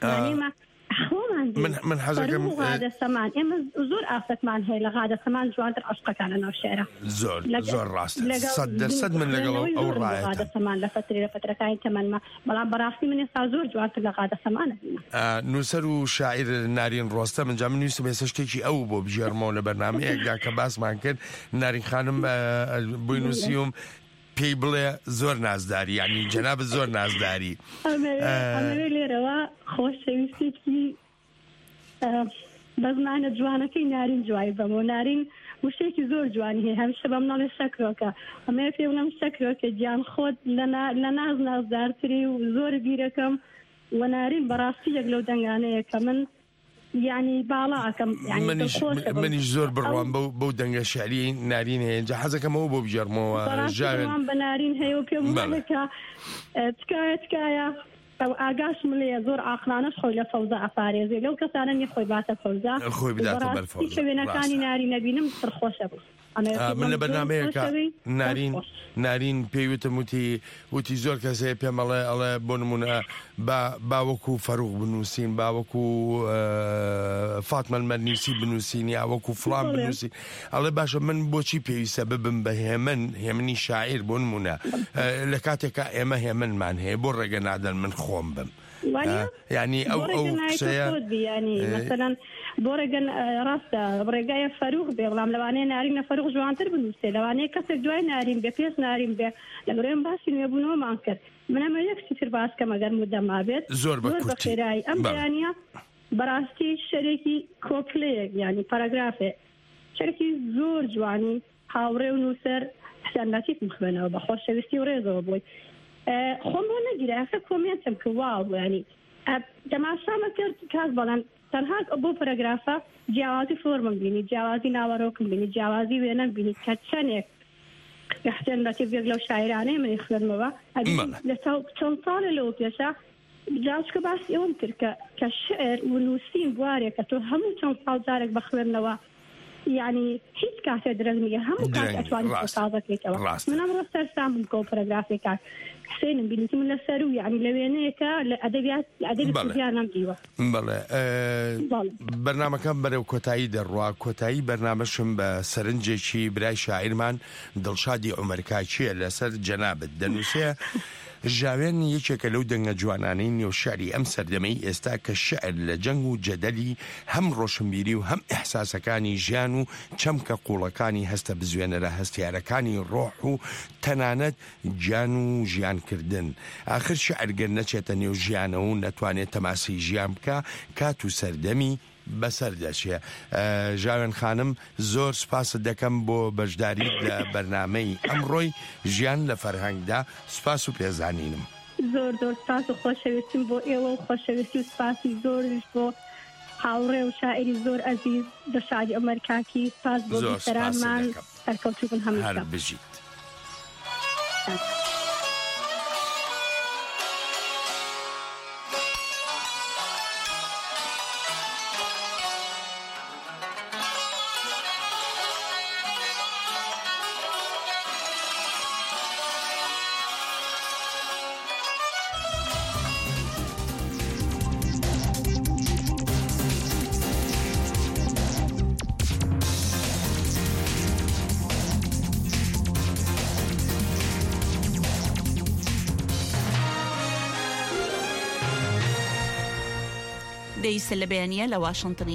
من حەزەکەم غادە سەمان ئێمە زۆر ئافرەتمان هەیە لە غادە سەمان جوانتر عاشقەکانە ناو شێرە زۆر ڕاستە 100% من لەگەڵ ئەو ڕایەتە غادە سەمان لە فترەکانی تەمەنمە بەڵام بەڕاستی من ئێستا زۆر جوانتر لە غادە سەمانە نووسەر و شاعیر نارین ڕۆستە منجا من نووسم ێستا شتێکی ئەو بۆ بژێرمەوە لە بەرنامەیەکدا کە باسمان کرد نارین خانم بۆی نووسیوم پێی بڵێ زۆر نازداری یعنی جەناب زۆر نازداری ئەمەوێ لێرەوە خۆشەویستێکی بە زمانە جوانەکەی نارین جوای بەمەوە نارین وشتێکی زۆر جوانی هەیە هەمیشە بەم ناڵێ شەکرۆکە ئەمەیە پێ بڵێم شەکرۆکە گیان خۆت لە ناز نازدارتری و زۆر بیرەکەم و نارین بەڕاستی یەک لەو دەنگانەیە کە من یعنی باڵاکەم منیش زۆر بڕوان بەو دەنگە شعری نارین هەیە اینجا حەزەکەمەوە بۆ بژێرمەوە ژاوێن بە نارین هەیە و پێم وایە تکایە ئەو ئاگاشم لێ زۆر ئاخرانەش خۆی لە فەوزە ئەپارێزێ لەو کەسانە نیە خۆی باتە فەوزە خۆی بداتە بەر فەوزە شوێنەکانی ناری نەبینم پڕخۆشە بوو من لە بەرنامەیەکە نارین پێیوتم وتی زۆر کەسەیە پێمەڵێ ئەڵێ بۆ نمونە باوەکو فەروغ بنووسین باوەکو فاتمە المەرنیسی بنووسین یا وەکو فڵان بنووسین ئەڵێ باشە من بۆچی پێویستە ببم بە هێمنی شاعیر بۆ نمونە لە کاتێکە ئێمە هێمنمان هەیە بۆ ڕێگە نادەن من خۆم بم یعنی ئەو قسەیە مثلا بۆ ڕێگەن ڕاستە ڕێگایە فەروغ بێ بەڵام لەوانەیە نارینە فەروغ جوانتر بنووسێ لەوانەیە کەسێک دوای نارین بێ پێش نارین بێ لەگەڕێم باسی نوێبوونەوەمان کرد منەمە یەکسی تر باسکەم ئەگەر مودەما بێت زۆر بە خێرایی ئەم بەیانە بەڕاستی شەرێکی کۆکلەیەک ینی پاراگرافێ شەرێکی زۆر جوانی هاوڕێ و نووسەر حسێن لەتیفم خوێنەوە بە خۆشەویستی و ڕێزەوە بووی خۆم بۆ نەگیرە کۆمنتم کە واو ینی تەماشامە کرد کاس بەڵام تەنها بۆ پەرەگرافە جیاوازی فۆرمم بینی جیاوازی ناوەڕۆکم بینی جیاوازی وێنەم بینی کە چەندێک حسێن لەتیف لەو شاعرانەی منی خوێنمەوە لە چەند ساڵە لەوە پێشە جاچکە باسی ئەوم کرد کە شعر و نووسین بوارێکە تۆ هەموو چەند ساڵ جارێک بەخوێنەوە یعنی هیچ کاتێ درەنگ نییە هەموو کات ئەتوانی تازەکەیتەوە من ئەمڕۆ سەرسامم کە پەرەگرافێکات حسێنم بینیتم لەسەر و یعنی لە وێنەیەکە لە ئەدەبی کوردیانم دیوە بەڵێ بەرنامەکەم بەرەو کۆتایی دەڕوا کۆتایی بەرنامەشم بە سەرنجێکی برای شاعیرمان دڵشادی عومەرکاچیە لەسەر جەنابەت دەنووسێ ژاوێن یەکێکە لەو دەنگە جوانانەی نێوشاری ئەم سەردەمەی ئێستا کە شعر لە جەنگ و جەدەلی هەم ڕۆشنبیری و هەم ئەحساسەکانی ژیان و چەمکە قوڵەکانی هەستە بزوێنەرە هەستیارەکانی ڕۆح و تەنانەت گیان و ژیانکردن ئاخر شعرگەر نەچێتە نێو ژیانەوە و نەتوانێت تەماسی ژیان بکە کات و سەردەمی بەسەر دەچێ ژاوێن خانم زۆر سپاست دەکەم بۆ بەشداریت لە بەرنامەی ئەمڕۆی ژیان لە فەرهەنگدا سپاس و پێزانینم زۆر سپاس و خۆشەویستیم بۆ ئێوە و خۆشەویستی و سپاسی زۆرش بۆ هاوڕێ و شاعری زۆر ئەزیز بە شادی ئەمریکاکی سپاس بۆ بیسەرانمان سەرکەوتوو بن هەموو هەر بژیت. دەیسە لە بەیانیە لە واشنگتن